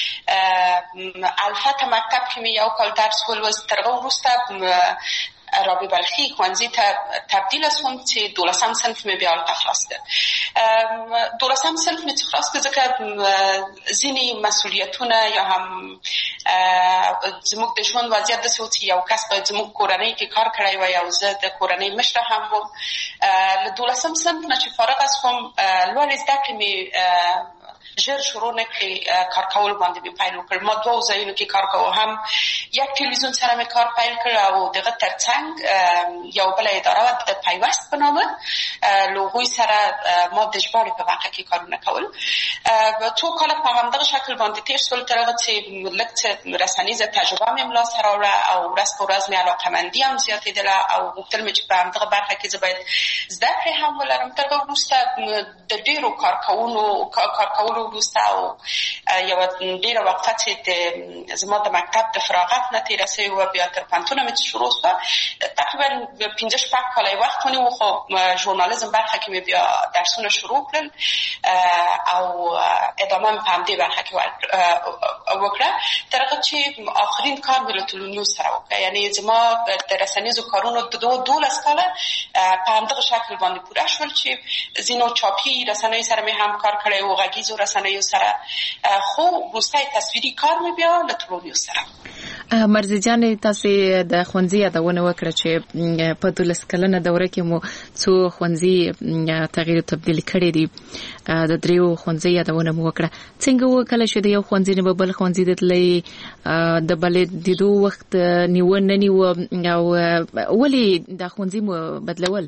الفت مکتب کې مې یو کال درس ولوست. تر هغه وروسته رابعه بلخي ښوونځي ته تبدیل شوم چې دولسم صنف مې بیا هلته خلاص کړ. دولسم صنف مې چې خلاص کړ ځکه ځینې مسؤلیتونه یا هم زموږ د ژوند وضعیت داسې و چې یو کس باید زموږ کورنۍ کې کار کړی وای او زه د کورنۍ مشره هم وم. له دولسم صنف نه چې فارغه شوم لوړې زده کړې مې ژر شروع نه کړې. کار کول باندې مې پیل وکړ. ما دوو ځایونو کې کار کوم، هم یک تلویزیون سره مې کار پیل کړ او دغه ترڅنګ یو بله اداره وه د پیوست په نامه، له هغوی سره ما د ژباړې په برخه کې کارونه کول. څو کاله په همدغه شکل باندې تېر شول تر هغه چې لږ څه رسنیزه تجربه مې ملا سره راوړه او ورځ په ورځ مې علاقهمندي هم زیاتېدله او غوښتل مې چې په همدغه برخه کې زه باید زده کړې هم ولرم. تر هغه وروسته د ډېرو کار کولو کار کولو وروسته او یوه ډېره وقفه چې زما د مکتب د فراغت نه تېره سوې وه، بیا تر پوهنتونه مې چې شروع شوه تقریبا پنځه شپږ کاله یې وخت ونیو. خو ژورنالیزم برخه کې مې بیا درسونه شروع کړل او ادامه مې په همدې برخه کې وکړه تر هغه چې آخرین کار مې له تلونیوس سره وکړه. یعنې زما د رسنیزو کارونو د دولس کاله په همدغه شکل باندې پوره شول چې ځینو چاپي رسنیو سره مې هم کار کړی و، غږیزو رسنیو سره، خو وروستی تصویري کار مې بیا له تلونیوس سره. مرضیه جانې تاسې د ښوونځي یادونه وکړه چې په دولس کلنه دوره کې مو څو ښوونځي تغییر او تبدیل کړي دي. د دریو ښوونځي یادونه مو وکړه. څنګه و کله چې د یو ښوونځي نه به بل ښوونځي ته تلئ، د بلې دیدو وخت نیوه نه نیوه او ولې دا ښوونځي مو بدلول؟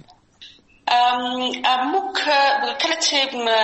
موږ کله چې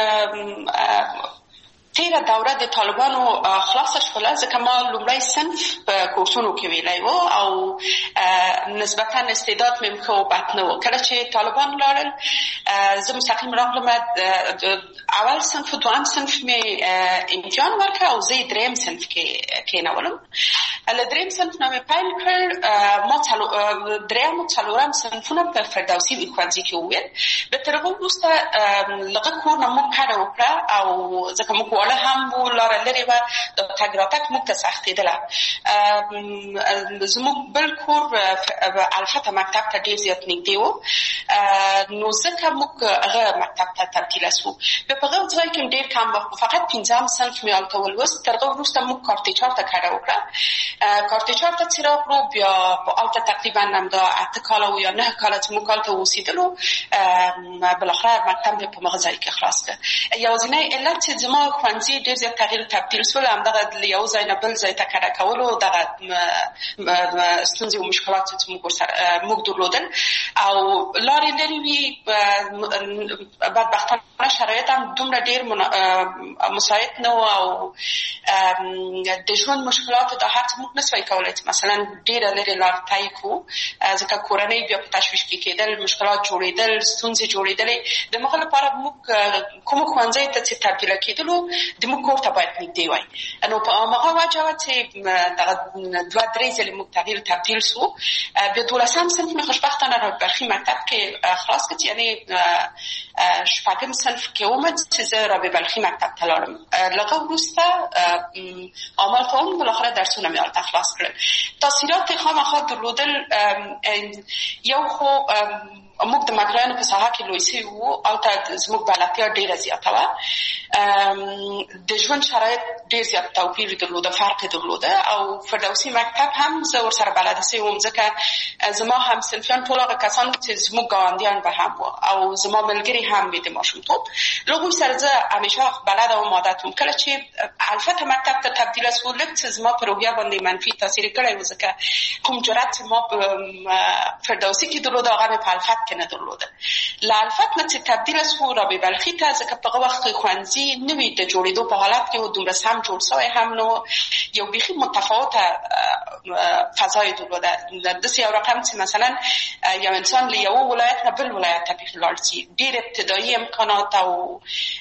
تیره دوره د طالبانو خلاصه شوله، ځکه ما لومړی صنف په کورسونو کې ویلی و او نسبتا استعداد مې ښه و بد نه و. کله چې طالبان لاړل زه مستقیم راغلم، اول صنف و دویم صنف مې امتحان ورکړ او زه یې دریم صنف کې کېنولم. له دریم صنف نه مې پیل کړ. ما دریم و څلورم صنفونه په فردوسي ښوونځي کې وویل. بیا تر هغه وروسته لږه کور نه موږ کډه وکړه او ځکه موږ واړه هم وو، لاره لرې وه، د تګ راتګ موږ ته سختېدله. زموږ بل کور الفته مکتب ته ډیر زیات نږدې و نو ځکه موږ هغه مکتب ته تبدیل شو په هغه ځای کې ډیر کم وخت فقط پنځم صنف مې الته ولوست تر هغه وروسته موږ کارتچار ته کډه وکړه کارتچار ته چې راغلو بیا الته تقریبا هم دا اته کاله و یا نه کاله چې موږ الته اوسېدلو بالاخره مکتب مې په هغه ځای کې خلاص کړ یوازینی علت چې زما ښوونځي ډیر زیات تغییر تبدیل شول همدغه له یو ځای نه بل ځای ته کډه کولو دغه ستونزې او مشکلات چې موږ سره موږ درلودل او لارې لرې وي بدبختانه شرایط هم دومره ډیر مساعد نه و او د ژوند مشکلات دا هر څه موږ نسوای کولی چې مثلا ډیره لرې لار طی کړو ځکه کورنۍ بیا په تشویش کې کېدل مشکلات جوړېدل ستونزې جوړېدلې د هغه لپاره موږ کوم ښوونځي ته چې تبدیله کېدلو د موږ کور ته باید نږدې وای نو په هغه وجه وه چې دغه دوه درې ځلې موږ تغییر تبدیل سو بیا دولسم صنف مې خوشبختانه رابعه مکتب کې خلاص کړ یعنی شپږم صنف کې وم چې زه رابعه بلخي مکتب ته لاړم له هغه وروسته عمل کوم بالاخره درسونه مې هلته خلاص کړل تاثیرات خامخا درلودل یو خو موږ د مګرانو په ساحه کې لوی سوي وو هلته زموږ بلدتیا ډېره زیاته وه د ژوند شرایط ډېر زیات توپیر درلوده فرق درلوده او فردوسي مکتب هم زه ورسره بلده سوی وم ځکه زما همصنفیان ټول هغه کسان چې زموږ ګاونډیان به هم وو او زما ملګري هم وي د ماشومتوب له هغوی سره زه همیشه بلده وم عادت وم کله چې الفته مکتب ته تبدیله سو لږ څه زما په روحیه باندې منفي تاثیر کړی و ځکه کوم جرأت چې ما په فردوسي کې درلوده هغه مې په الفت کې نه درلوده له الفت نه چې تبدیله سو رابعه بلخي ته ځکه په هغه وخت کې ښوونځي نوي د جوړېدو په حالت کې و دومره سم جوړ سوی هم نه یو بیخي متفاوته فضای درلوده داسې یو رقم چې مثلا یو انسان له یو ولایت نه بل ولایت ته بیخي لاړ شي ډېر ابتدایي امکانات او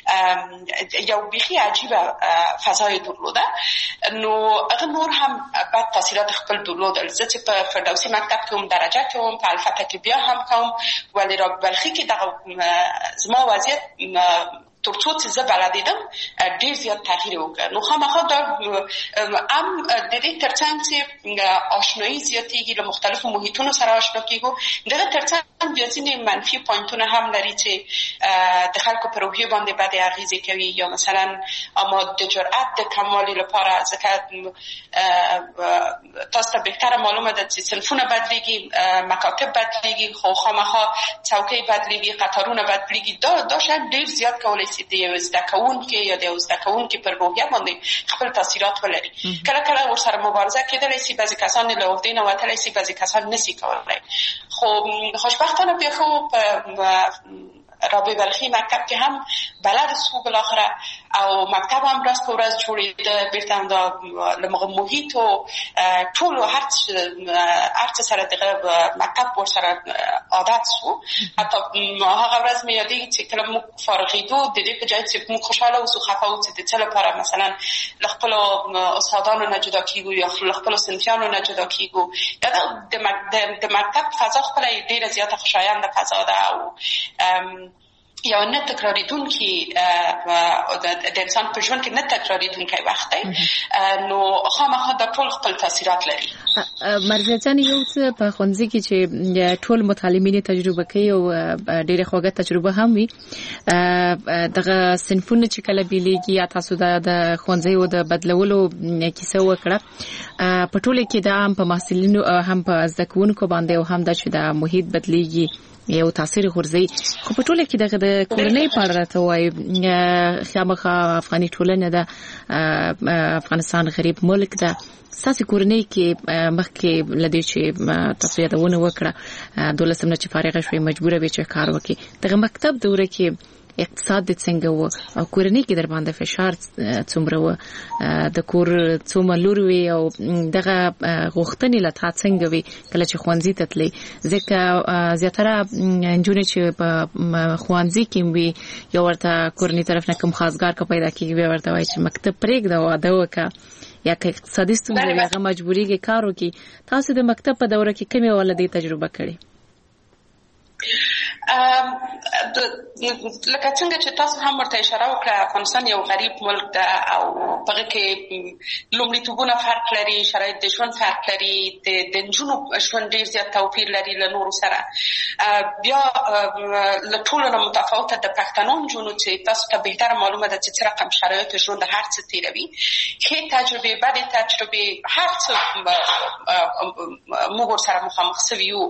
یو بیخي عجیبه فضای درلوده نو هغه نور هم بد تاثیرات خپل درلودل زه چې په فردوسي مکتب کې هم درجه کې وم په الفته کې بیا هم کوم ولی رابعه بلخي کې دغه زما وضعیت تر څو چې زه بلدېدم ډېر زیات تغییر وکړ نو خامخا دا هم د دې تر څنګ چې آشنایي زیاتېږي له مختلفو محیطونو سره آشنا کېږو دغه تر څنګ بیا ځینې منفي پوینټونه هم لري چې د خلکو په روحیې باندې بدې اغېزې کوي یا مثلا اما د جرأت د کموالي لپاره ځکه تاسو ته بهتره معلومه ده چې صنفونه بدلېږي مکاتب بدلېږي خو خامخا څوکۍ بدلېږي قطارونه بدلېږي دا دا شاید ډېر زیات کولی چې د یو زده کوونکي یا د یو زده کوونکي پر روحیه باندې خپل تاثیرات ولري کله کله ورسره مبارزه کېدلی شي بعضې کسان له عهدې نه وتلی شي بعضې کسان نسي کولی خو خوشبختانه بیا خو په رابعه بلخي مکتب کې هم بلد سو بالاخره او مکتب هم ورځ په ورځ جوړېده بېرته هم دا له هغه محیط و ټولو هر څه سره دغه مکتب ورسره عادت سو حتی هغه ورځ مې یادېږي چې کله موږ فارغېدو د دې په جای چې موږ خوشحاله اوسو خفه اوسو د څه لپاره مثلا له خپلو استادانو نه جدا کېږو یا له خپلو صنفیانو نه جدا کېږو یا د مکتب فضا خپله یې ډېره زیاته خوشایند فضا ده او یا نه تکراریدونکي د انسان په ژوند کې نه تکراریدونکی وخت دی نو خامخا دا ټول خپل تاثیرات لري مرزیه جان یو څه په ښوونځي کې چې ټول متعلمین تجربه کوي او ډېرې خوږه تجربه هم وي دغه صنفونه چې کله بیلیږي یا تاسو د ښوونځیو د بدلولو کیسه وکړه په ټوله کې دا هم په محصلینو هم په زده کوونکو باندې او هم دا چې د محیط بدلیږي یو تاثیر غورځي خو په ټوله کې دغه د کورنۍ په اړه راته وایي خامخا افغاني ټولنه ده افغانستان غریب ملک ده ستاسو کورنۍ کې مخکې لدې چې تاسو یادونه وکړه دولسم نه چې فارغه شوې مجبوره وي چې کار وکړي دغه مکتب دوره کې اقتصاد د څنګه و او کورنۍ کې در باندې فشار څومره و د کور څومره لور وي او دغه غوښتنې له تا څنګه وي کله چې ښوونځي ته تلې ځکه زیاتره نجونې چې په ښوونځي کې وي یو ورته کورنۍ طرف نه کوم خاصګار کا پیدا کېږي بیا ورته وایي چې مکتب پرېږده واده وکړه یا که اقتصادي ستونزې وي هغه مجبورېږي کار وکړي تاسو د مکتب په دوره کې کومې ولدې تجربه کړې لکه څنګه چې تاسو هم ورته اشاره وکړه، افغانستان یو غریب ملک ده او په هغه کې لومړیتوبونه فرق لري، شرایط د ژوند فرق لري، د د نجونو ژوند ډېر زیات توپیر لري له نورو سره. بیا له ټولو نه متفاوته د پښتنو نجونو چې تاسو ته بهتره معلومه ده چې څه رقم شرایط ژوند هر څه تېروي، ښې تجربې، بدې تجربې، هر څه موږ ورسره مخامخ سوي یو.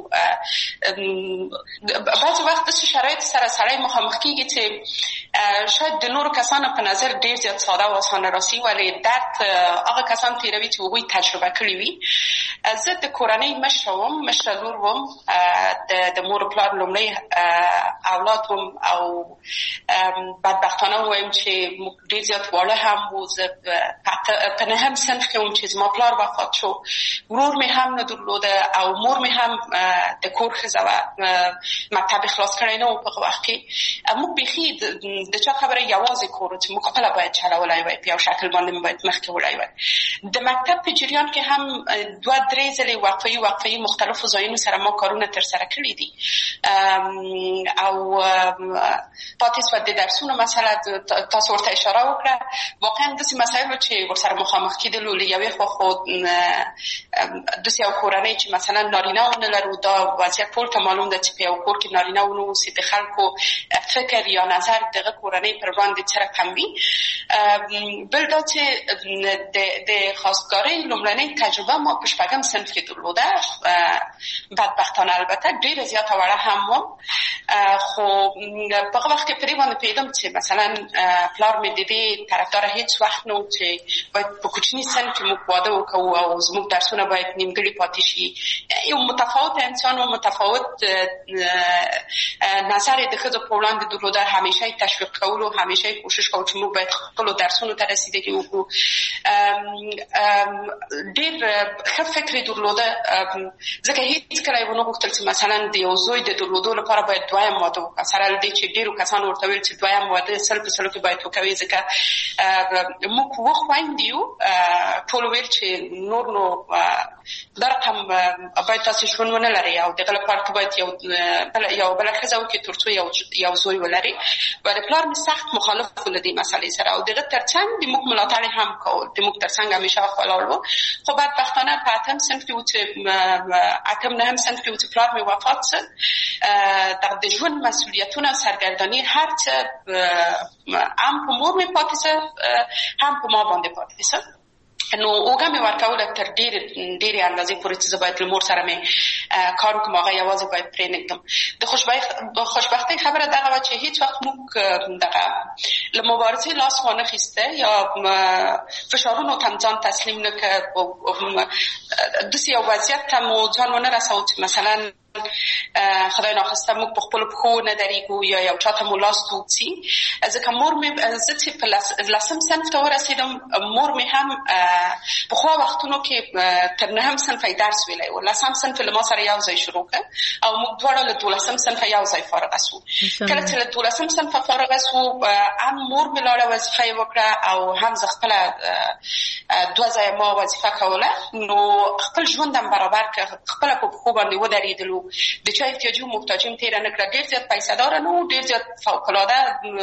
بعضې وخت داسې شرایط سره سړی مخامخ کېږي چې شاید د نورو کسانو په نظر ډېر زیات ساده او اسانه راسي، ولې درد هغه کسان تېروي چې هغوی تجربه کړي وي. زه د کورنۍ مشره وم، مشره لور وم، د مور پلار لومړی اولاد وم او بدبختانه ووایم چې موږ ډېر زیات واړه هم وو. زه په نهم صنف کې وم چې زما پلار وفات شو، ورور مې هم نه درلوده او مور مې هم د کور ښځه وه، مکتب یې خلاص کړی نه و په هغه وخت کې. موږ بیخي د چا خبره یوازې کور چې موږ خپله باید چلولی وای، په یو شکل باندې مو باید مخکې وړی وای. د مکتب په جریان کې هم دوه درې ځلې وقفه‌یي وقفه‌یي مختلفو ځایونو سره ما کارونه ترسره کړي دي او پاتې سوه د درسونو مسله تاسو ورته اشاره وکړه. واقعا داسې مسایلو چې ورسره مخامخ کېدلو، له یوې خوا خو داسې یو کورنۍ چې مثلا نارینه ونه لرو، دا وضعیت ټول ته معلوم ده چې په یو کور کې نارینه ونه اوسي، د خلکو فکر یا نظر دغه کورنۍ پر وړاندې څه رقم وي. بل دا چې د خواستګارۍ لومړنۍ تجربه ما په شپږم صنف کې درلوده، بدبختانه البته ډېره زیاته وړه هم وم، خو په هغه وخت کې پرې باندې پوهېدم چې مثلا پلار مې د دې طرفداره هېڅ وخت نه و چې باید په کوچني صنف کې موږ واده وکړو او زموږ درسونه باید نیمګړي پاتې شي. یو متفاوت انسان و، متفاوت نظر یې د ښځو په وړاندې درلوده، همیشه یې تشویق کولو، همیشه یې کوشش کولو چې موږ باید خپلو درسونو ته رسیدګي وکړو. ډېر ښه فکر یې درلوده، ځکه هېڅکله یې ونه غوښتل چې مثلا د یو زوی د درلودو لپاره باید دویم واده وکړه، سره له دې چې ډېرو کسانو ورته ویل چې دویم واده سل په سلو کې باید وکوي، ځکه موږ اووه خویندې یو، ټولو ویل چې نور نو دا رقم باید تاسې ژوند ونه لرئ او دغه لپاره ته باید یو یو بله ښځه وکړي تر څو یو زوی ولري. ولې پلار مې سخت مخالف و له دې مسلې سره او دغه تر څنګ د موږ ملاتړ هم کول، د موږ تر څنګ همیشه ولاړ و. خو بدبختانه په اتم صنف کې و چې اتم نهم صنف کې و چې پلار مې وفات شو. دغه د ژوند مسؤلیتونه سرګرداني هر څه هم په مور مې پاتې شو، هم په ما باندې پاتې شو. نو اوږه مې ورکوله تر ډېرې ډېرې اندازې پورې چې زه باید له مور سره مې کار وکړم، هغه یوازې باید پرېنږدم. د خوشبختۍ خبره دغه وه چې هېڅ وخت موږ دغه له مبارزې لاس وانخیسته یا فشارونو ته ځان تسلیم نه کړ، داسې یو وضعیت ته مو ځان ونه رساو چې مثلا خدای ناخواسته موږ په خپلو پښو نه درېږو یا یو چا ته مو لاس توږد سي. ځکه مور مې زه چې په لسم صنف ته ورسېدم، مور مې هم پخوا وختونو کې تر نهم صنفه یې درس ویلی و، لسم صنف له ما سره یو ځای شروع کړ او موږ دواړه له دولسم صنفه یو ځای فارغه سو. کله چې له دولسم صنفه فارغه سو، هم مور مې لاړه وظیفه یې وکړه او هم زه خپله دوه ځایه ما وظیفه کوله، نو خپل ژوند هم برابر کړ، خپله په پښو باندې ودرېدلو، د چا احتیاجي و محتاجي هم تېره نه کړه. ډېر زیات پیسه داره نه و، ډېر زیات فوقالعاده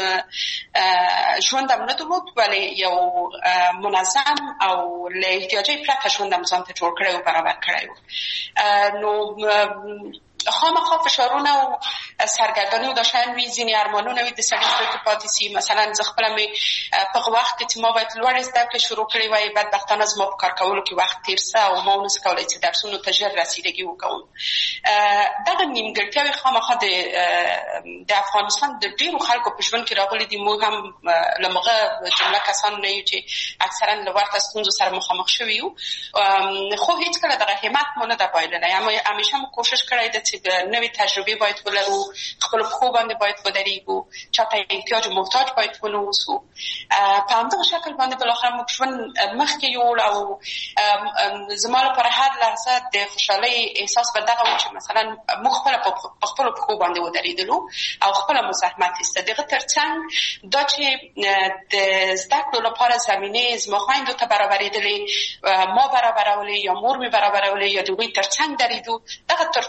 ژوند هم نه درلود، ولې یو منظم او له احتیاجۍ پرته ژوند هم ځان ته جوړ کړی و، برابر کړی و. نو خامخا فشارونه او سرګرداني او دا شیان وي، ځینې ارمانونه وي د سړي زړه کې پاتې سي. مثلا زه خپله مې په هغه وخت کې چې ما باید لوړې زده کړې شروع کړې وای، بدبختانه زما په کار کولو کې وخت تېر شه او ما ونسو کولی چې درسونو ته ژر رسیدګي وکړم. دغه نیمګړتیاوې خامخا د افغانستان د ډېرو خلکو په ژوند کې راغلي دي. موږ هم له هغه جمله کسانو نه یو چې اکثرا له ورته ستونزو سره مخامخ شوي یو، خو هېڅکله دغه همت مو نه ده بایللی. همیشه مو کوشش کړی ده چې نوې تجربې باید ولرو، خپلو پښو باندې باید ودرېږو، چاته احتیاج و محتاج باید ونه اوسو. په همدغه شکل باندې بالاخره موږ ژوند مخکې یوړ او زما لپاره هر لحظه د خوشحالۍ احساس به دغه و چې مثلا موږ خپله په خپلو پښو باندې ودرېدلو او خپله مو زحمت ایسته. دغه تر څنګ دا چې د زده کړو لپاره زمینې زما خویندو ته برابرېدلې، ما برابرولې یا مور مې برابرولې یا د هغوی تر څنګ درېدو، دغه تر ټولو یو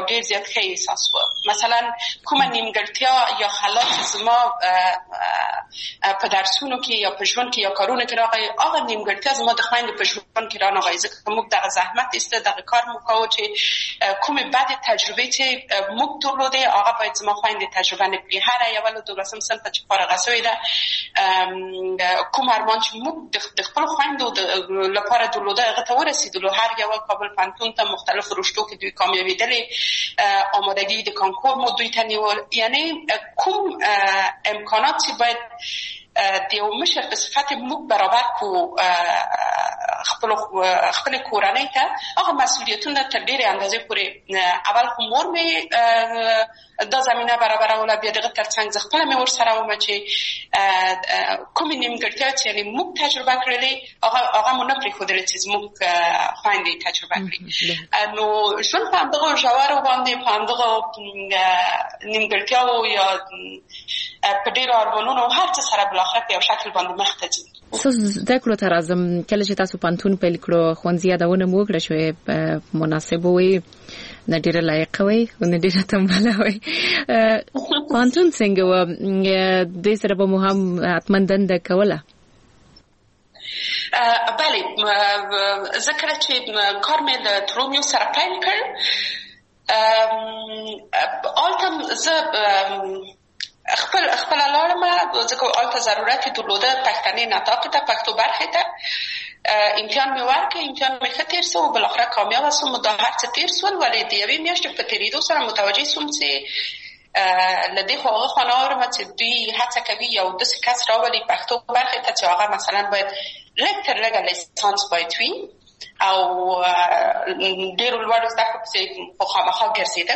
یو ډیر زیات ښه احساس و. مثلا کومه نیمګړتیا یا خلاص زما په درسونو کې یا په ژوند کې یا کارونو کې راغی، هغه نیمګړتیا زما د خویندې په ژوند کې رانغی، ځکه موږ دغه زحمت ایسته دغه کار مو کاوه چې کومې بدې تجربې چې موږ درلودې هغه باید زما خویندې تجربه نه کړي. هره یوه له دولسم صنفه چې فارغه سوې ده کوم ارمان چې موږ د خپلو خویندو لپاره درلوده هغه ته ورسېدلو. هر یوه کابل پوهنتون ته مختلفو رشتو کې دوی کامیابېدلې، آمادګي د کانکور مو دوی ته نیول. یعنې کوم امکانات چې باید د یو مشر په صفت موږ برابر کو خپل خپل کورنۍ ته، هغه مسؤلیتونه تر ډېرې اندازې پورې اول خو مور مې دا زمینه برابروله، بیا دغه ترڅنګ زه خپله مې ورسره ومه چې کومې نیمګړتیاوې چې یعنې موږ تجربه کړلې هغه مو نه پرېښودلې چې زموږ خویندې تجربه کړي. نو ژوند په همدغو ژورو باندې په همدغو نیمګړتیاوو یا په ډېرو ارمانونو هر څه سره بالاخره په یو شکل باندې مخ ته ځي. ستاسو زده کړو ته راځم. کله چې تاسو پوهنتون پیل کړو ښوونځي یادونه مو وکړه شوې مناسبه وي، نه ډېره لایقه وي او نه ډېره تنبله وي. پوهنتون څنګه وه؟ دې سره به مو هم حتما دنده کوله؟ بله، زه کله چې کار مې له ترومیو سره پیل کړ هلته زه خپل خپل لاړم، ځکه هلته ضرورت یې درلوده پښتني نطاق ته، پښتو برخې ته. امتحان مې ورکړ، امتحان مې ښه تېر سو، بالاخره کامیابه سوم. دا هر څه تېر سول، ولې د یوې میاشتې په تېرېدو سره متوجه سوم چې له دې خوا هغه خوا نه اورم چې دوی هڅه کوي یو داسې کس راولي پښتو برخې ته چې هغه مثلا باید لږ تر لږه لیسانس باید وي او ډېرو لوړو زده کړو پسې په خامخا ګرځېدل.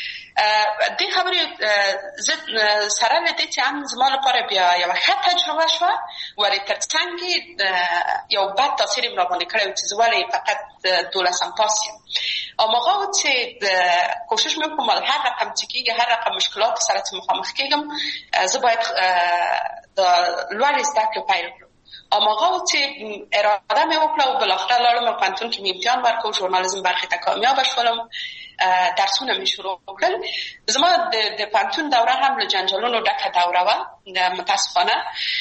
دې خبرې زه سره له دې چې هم زما لپاره بیا یوه ښه تجربه شوه، ولې تر څنګ یې یو بد تاثیر یې راباندې کړی و چې زه ولې فقط دولسم پاس یم. هماغه و چې کوشش مې وکړم هر رقم چې کېږي، هر رقم مشکلاتو سره چې مخامخ کېږم، زه باید د لوړې زده کړې پیل کړم. هماغه و چې اراده مې وکړه او بالاخره لاړم پوهنتون کې مې امتحان ورکړ، ژورنالیزم برخې ته کامیابه شولم، درسونه مې شروع کړل. زما د پوهنتون دوره هم له جنجالونو ډکه دوره وه متاسفانه.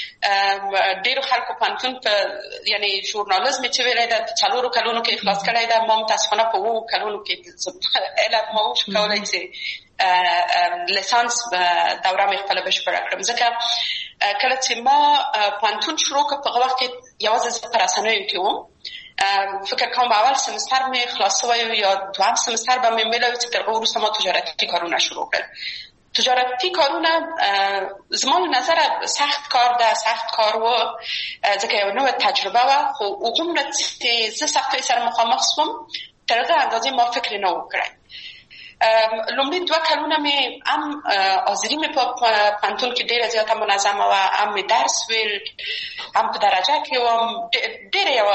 ډېرو خلکو پوهنتون په یعنې ژورنالیزم چې ویلی ده په څلورو کلونو کې اخلاص کړی ده، ما متاسفانه په اوو کلونو کې علم ما وشو کولی چې لیسانس دوره مې خپله بشپړه کړم. ځکه کله چې ما پوهنتون شروع کړ په هغه وخت کې یوازې زه په رسنیو کې وم. فکر کوم اول سمستر مې خلاص شوی یا دوهم سمستر به مې میله چې تر هغه وروسته ما تجارتي کارونه شروع کړل. تجارتي کارونه زما له نظره سخت کار ده، سخت کار و، ځکه یو نوې تجربه وه، خو هغومره چې زه سختیو سره مخامخ شوم تر هغه اندازې ما فکر نه و کړی. لومړي دوه کلونه مې هم حاضري مې په پوهنتون کې ډېره زیاته منظمه وه، هم مې درس ویل، هم په درجه کې وم. ډېره یوه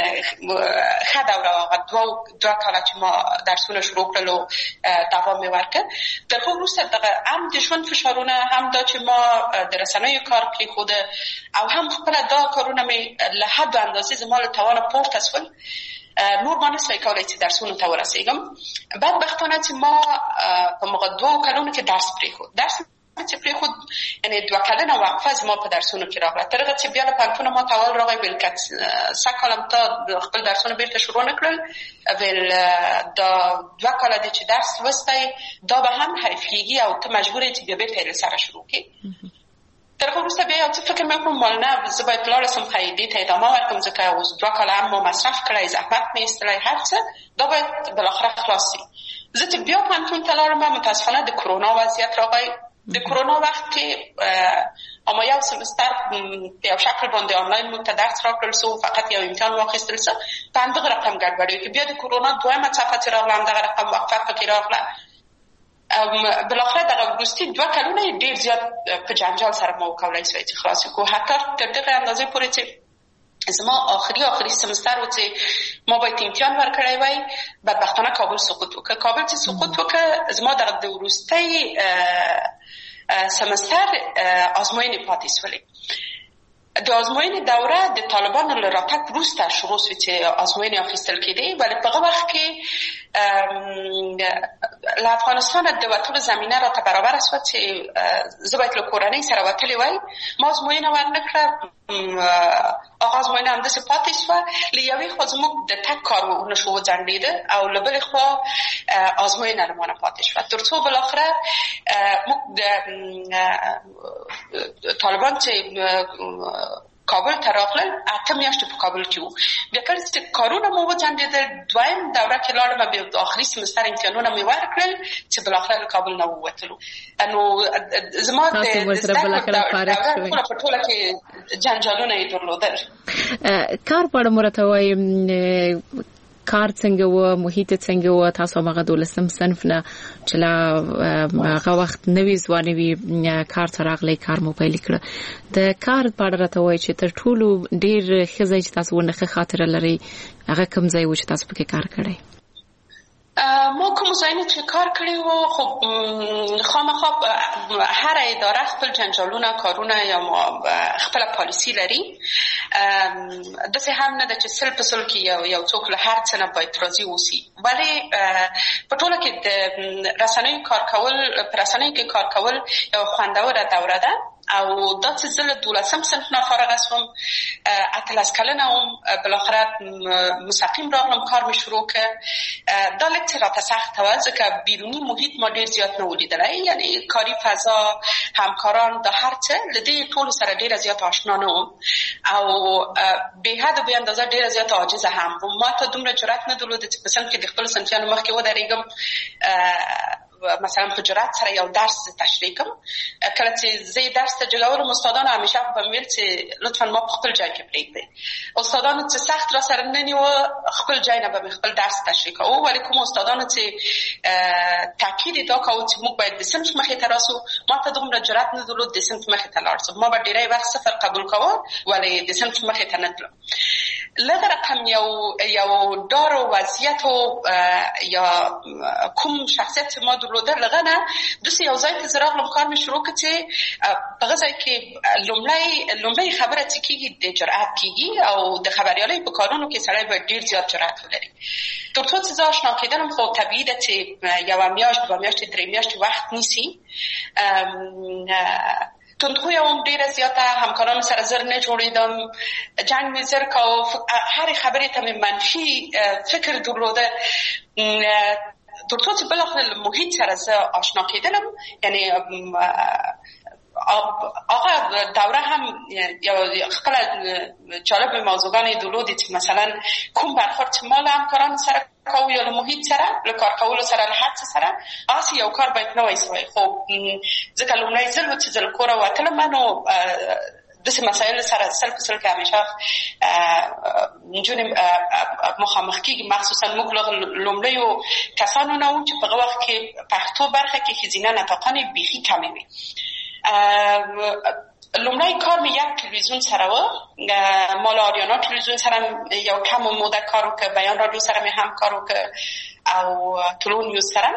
ښه دوره وه هغه دوه کاله چې ما درسونه شروع کړل او دوام مې ورکړ. تر هغه وروسته دغه هم د ژوند فشارونه، هم دا چې ما د رسنیو کار پرېښوده او هم خپله دا کارونه مې له حدو اندازې زما له توانه پورته سول. نور ما نسوی کولی چې درسونو ته ورسېږم. بدبختانه چې ما په مغه دوو کلونو کې درس پرېښود. درس چې پرېښود یعنې دوه کلنه وقفه زما په درسونو کې راغله. تر هغه چې بیا له پوهنتونه ما ته اول راغی ویل که سږ کال هم تا خپل درسونه بېرته شروع نه کړل، ویل دا دوه کاله دی چې درس لوستی، دا به هم حرفیږي او ته مجبور یې چې بیا بېرته یې له سره شروع کړې. تر هغه وروسته بیا یو څه فکر مې وکړم مال نه، زه باید لاړه سم قاعدې ته ادامه ورکړم، ځکه اوس دوه کاله هم ما مصرف کړی، زحمت مې ایستلی، هر څه دا باید بالاخره خلاص شي. زه چې بیا پوهنتون ته لاړم متاسفانه د کرونا وضعیت راغی. د کرونا وخت کې اما یو سمستر په یو شکل باندې آنلاین موږ ته درس راکړل سو، فقط یو امتحان واخیستل سو. په همدغه رقم ګډوډي کې بیا د کرونا دویمه څپه چې راغله همدغه رقم وقفه پکې راغله. بالاخره دغه وروستي دوه کلونه یې ډېر زیات په جنجال سره ما وکولی سوی چې خلاص کړو، حتی تر دغه اندازې پورې چې زما آخري آخري سمستر و چې ما باید امتحان ورکړی وای، بدبختانه کابل سقوط وکړ. کابل چې سقوط وکړ زما دغه د وروستۍ سمستر ازموینې پاتې سولې. د ازموینې دوره د طالبانو له راتګ وروسته شروع سوه چې ازموینې اخیستل کېدې، ولې په هغه وخت کې له افغانستان د وتلو زمینه راته برابره شوه چې زه باید له کورنۍ سره وتلې وای. ما ازموینه ورنه کړه، هغه ازموینه همداسې پاتې شوه. له یوې خوا زموږ د تګ کار نشو وځنډېده او له بلې خوا ازموینه له مانه پاتې شوه، تر څو بالاخره موږ د طالبان چې کابل ته راغلل، اته میاشتې په کابل کې وو. بیا کله چې کارونه مو وځنډېدل، دویم دوره کې لاړم، بیا د آخري سمستر امتحانونه مې ورکړل چې بالاخره له کابل نه ووتلو. نو زما د زده کړو دوره په ټوله کې جنجالونه یې درلودل. کار په اړه مو راته وایي، کار څنګه و، محیط څنګه و؟ تاسو هغه دولسم صنف نه چې لا هغه وخت نوې ځواني وي کار ته راغلی، کار مو پیل کړ. د کار په اړه راته وایي چې تر ټولو ډېر ښه ځای چې تاسو ونه ښه خاطره لرئ هغه کوم ځای و چې تاسو پکې کار کړی؟ ما کوم ځایونه چې کار کړی وو، خو خامخا هر اداره خپل جنجالونه، کارونه یا خپل پالیسی لري. داسې هم نه ده چې سل په سل کې یو یو څوک له هر څه نه باید راضي اوسي، ولې په ټوله کې د رسنیو کار کول، په رسنیو کې کار کول یو خوندوره دوره ده. او دا چې زه له دولسم صنف نه فارغه شوم، اتلس کلنه وم، بالاخره مستقیم راغلم، کار مې شروع کړ. دا لږ څه راته سخته وه، ځکه بیروني محیط ما ډېر زیات نه و لیدلی، یعنې کاري فضا، همکاران، دا هر څه له دې ټولو سره ډېره زیات آشنا نه وم او بې حده بې اندازه ډېره زیات عاجزه هم وم. ما ته دومره جرأت نه درلوده چې په صنف کې د خپلو صنفیانو مخکې ودرېږم، مثلا په جرأت سره یو درس تشریح کوم. کله چې زه درس ته جوړولم، استادانو همیشه په ویل چې لطفا ما په خپل ځای کې پرېږدئ. استادانو چې سخت را سره نه نیوه، خپل ځای نه به مې خپل درس تشریح کوو، ولی کوم استادانو چې تاکید یې دا کوو چې موږ باید د صنف مخې ته راسو، ما ته دومره جرأت نه درلود د صنف مخې ته لاړ شم. ما به ډېری وخت صفر قبول کوه، ولی د صنف مخې ته نه تلم. لږ رقم یو یو ډار و وضعیت و یا کوم شخصیت چې ما درلوده، لږه نه داسې یو ځای ته زه راغلم، کار مې شروع کړ چې په هغه ځای کې لومړی لومړی خبره چې کېږي د جرأت کېږي، او د خبریالۍ په کارونو کې سړی باید ډېر زیات جرأت ولري. تر څو چې زه آشنا کېدلم، خو طبیعي ده چې یوه میاشت، دوه میاشتې، درې میاشتې وخت نیسي. تندخوی هم ډیره زیاته، همکارانو سره زر نه جوړېدم، جنګ مې زر کاوه، هرې خبرې ته مې منفي فکر درلوده. تر څو چې بالاخره له محیط سره زه آشنا کېدلم، یعنې هغه دوره هم یو خپله جالبې موضوعګانې درلودې چې مثلا کوم برخورد چې ما له همکارانو سره کوو یا له محیط سره، له کار کولو سره، له هر څه سره، هسې یو کار باید نوی سوی. خو ځکه لومړی ځل و چې زه له کوره وتلم، نو داسې مسایلو سره سل په سل کې همیشه نجونې مخامخ کېږي، مخصوصا موږ لومړیو کسانو نه وو چې په هغه وخت کې پښتو برخه کې ښځینه نطاقانې بیخي کمې وې. لومړی کار مې یک تلویزیون سره و، ما له آریانا تلویزیون سره یو کم موده کار وکړ، بیان رادیو سره مې هم کار وکړ او طلوع نیوز سره.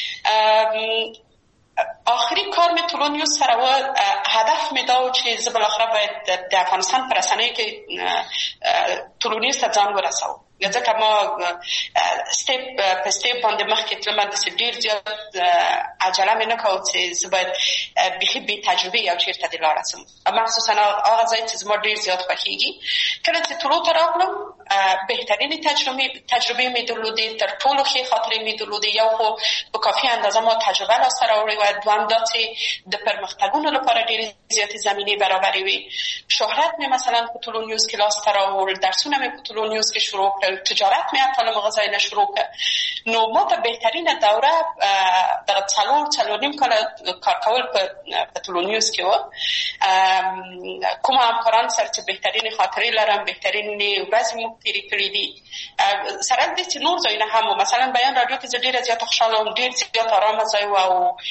آخري کار مې طلوع نیوز سره و. هدف مې دا و چې زه بالاخره باید د افغانستان په رسنیو کې طلوع نیوز ته ځان ورسوم، ځکه ما سټیپ په سټیپ باندې مخکې تلم، داسې ډېر زیات عجله مې نه کوله چې زه باید بیخي بې تجربې یو چېرته دې لاړه شم، مخصوصا هغه ځای چې زما ډېر زیات خوښېږي. کله چې طلوع ته راغلم، بهترینې تجربې تجربې مې درلودې، تر ټولو ښې خاطرې مې درلودې. یو خو په کافي اندازه ما تجربه لاسته راوړې وه، دویم دا چې د پرمختګونو لپاره ډېرې زیاتې زمینې برابرې وې. شهرت مې مثلا په طلوع نیوز کې لاسته راوړ، درسونه مې په طلوع نیوز کې شروع کړل، تجارت مې حتی له هغه ځای نه شروع کړ. نو ما ته بهترینه دوره دغه څلور څلور نیم کاله کار کول په طلوع نیوز کې وه. کوم همکاران سره چې بهترینې خاطرې لرم، بهترینې ورځې موږ تېرې کړې دي، سره دې چې نور ځایونه هم و. مثلا بیان رادیو کې زه ډېره زیاته خوشحاله وم، ډېر زیات ارامه ځای و او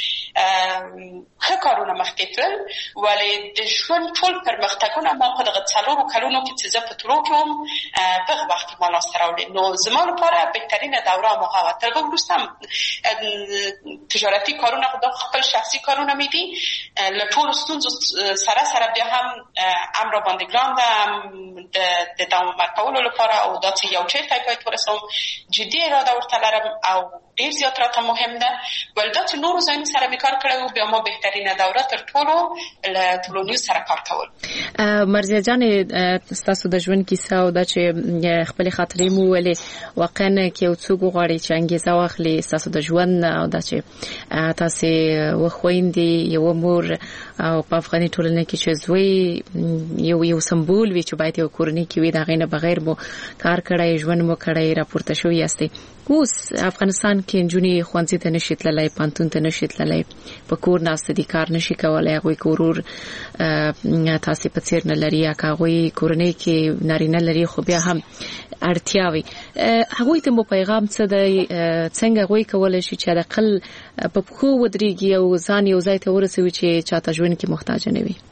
ښه کارونه مخکې تلل، ولې د ژوند ټول پرمختګونه ما په دغه څلورو کلونو کې چې زه په تلو کې وم په هغه وخت کې ما لاسته راوړل. نو زما لپاره بهترینه دوره هماغه وه. تر هغه وروسته تجارتي کارونه خو خپل شخصي کارونه مې دي، له ټولو ستونزو سره سره بیا هم ام را باندې ګران ده د دوام ورکولو لپاره او دا چې یو چېرته پای ته ورسوم جدي اراده ورته لرم او ډېر زیات راته مهم ده. ولې دا چې نورو ځایونو سره مې کار کړی و، بیا ما بهترینه دوره تر ټولو له ټولنیز سره کار کول. مرضیه جانې، ستاسو د ژوند کیسه او دا چې خپلې خاطرې مو وویلې، واقعا که یو څوک وغواړي چې انګېزه واخلي ستاسو د ژوند او دا چې تاسې اووه خویندې، یوه مور او په افغاني ټولنه کې چې زوی یو یو سمبول وي چې باید یو کورنۍ کې وي، د هغې نه بغیر مو کار کړی، ژوند مو کړی، راپورته شوي یاستئ. اوس افغانستان کې نجونې ښوونځي ته نشي تللی، پوهنتون ته نشي تللی، په کور ناسته دي، کار نشي کولی، هغوی که ورور تاسې په څېر نه لري، یا که هغوی کورنۍ کې نارینه لري خو بیا هم اړتیاوې، هغوی ته مو پیغام څه دی؟ څنګه هغوی کولی شي چې حداقل په پښو ودرېږي او ځان یو ځای ته ورسوي چې چاته ژوند کې محتاج نه وي؟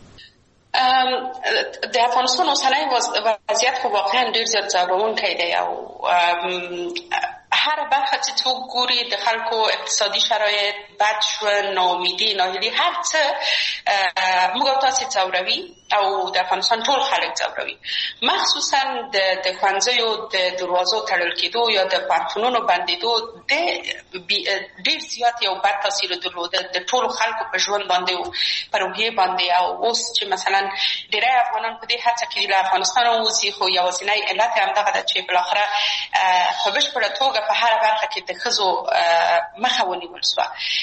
د افغانستان اوسنی وضعیت خو واقعا ډېر زیات ځوروونکی دی او هر برخه چې څوک ګوري د خلکو اقتصادي شرایط، بد ژوند، ناامیدي، ناهیلي، هر څه موږ او تاسې ځوروي او د افغانستان ټول خلک ځوروي. مخصوصا د ښوونځیو د دروازو تړل کېدو یا د پوهنتونونو بندېدو ډېر زیات یو بد تاثیر درلوده د ټولو خلکو په ژوند باندې او په روحیې باندې. او اوس چې مثلا ډېری افغانان په دې هڅه کې له افغانستانه ووځي، خو یوازینی علت یې همدغه ده چې بالاخره په بشپړه توګه په هره برخه کې د ښځو مخه ونیول سوه.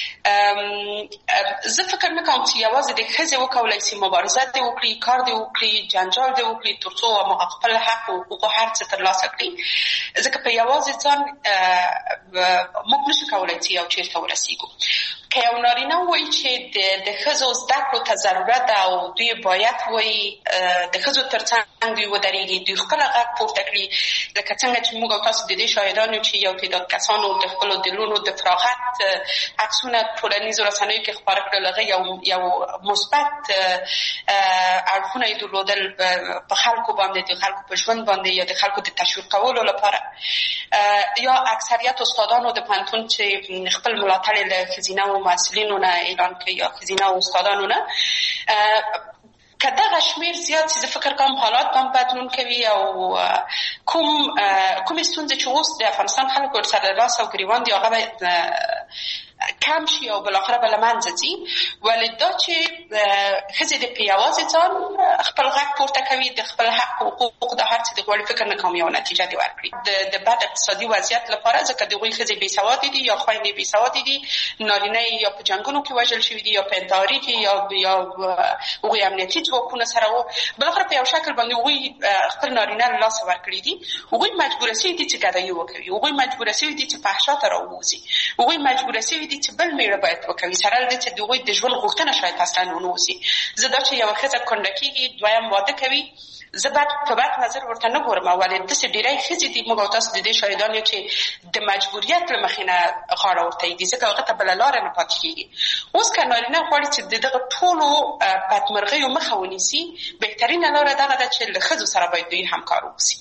زه فکر نه کوم چې یوازې د ښځې وکولی شي مبارزه دې وکړي، کار دې وکړي، جنجال دې وکړي تر څو هماغه خپل حق او حقوق هر څه ترلاسه کړي، ځکه په یوازې ځان موږ نشو کولی چې یو چېرته ورسېږو. که یو نارینه ووایي چې د ښځو زده کړو ته ضرورت ده او دوی باید وایي د ښځو تر څنګ دوی ودرېږي، دوی خپله غږ پورته کړي، لکه څنګه چې موږ او تاسو د دې شاهدان یو چې یو تعداد کسانو د خپلو دلونو د فراغت عکسونه ټولنیزو رسنیو کې خپاره کړل، هغه یو یو مثبت اړخونه یې درلودل په خلکو باندې، د خلکو په ژوند باندې یا د خلکو د تشویق کولو لپاره. یا اکثریت استادانو د پوهنتون چې خپل ملاتړ له ښځینه محصلینو نه اعلان کړي یا ښځینه استادانو نه، که دغه شمېر زیات شي زه فکر کوم حالات به هم بدلون کوي او کوم کومې ستونزې چې اوس د افغانستان خلکو ورسره لاس او ګریوان دي هغه به کم شي او بالاخره به له منځه ځي. ولې دا چې ښځې د په یوازې ځان خپل غږ پورته کوي، د خپل حق او حقوق د هر څه د غواړي، فکر نه کوم یو نتیجه دې ورکړي د بد اقتصادي وضعیت لپاره، ځکه د هغوی ښځې بې سوادې دي یا خویندې بې سوادې دي، نارینه یا په جنګونو کې وژل شوي دي یا په انتحاري دي یا یا هغوی امنیتي ځواکونه سره وو، بالاخره په یو شکل باندې هغوی خپل نارینه له لاسه ورکړي دي. هغوی مجبوره شوي دي چې ګدایي وکوي، هغوی مجبوره شوي دي چې فحشا ته راووځي، هغوی مجبوره شوي دي چې بل میړه باید وکوي، سره له دې چې د هغوی د ژوند غوښتنه شاید اصلا ونه اوسي. زه دا چې یوه ښځه کونډه کېږي، دویم واده کوي، زه بد په بد نظر ورته نه ګورم، ولې داسې ډېری ښځې دي موږ او تاسو د دې شاهدان یو چې د مجبوریت له مخې نه غاړه ورته ایږدي، ځکه هغه ته بله لاره نه پاتې کېږي. اوس که نارینه غواړي چې د دغه ټولو بدمرغیو مخه ونیسي، بهترینه لاره دغه ده چې له ښځو سره باید دوی همکار واوسي.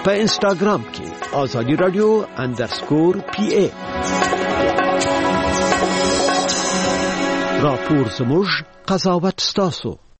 په انسټاګرام کې آزادی رادیو انډرسکور پی ای. راپور زموږ قضاوت ستاسو.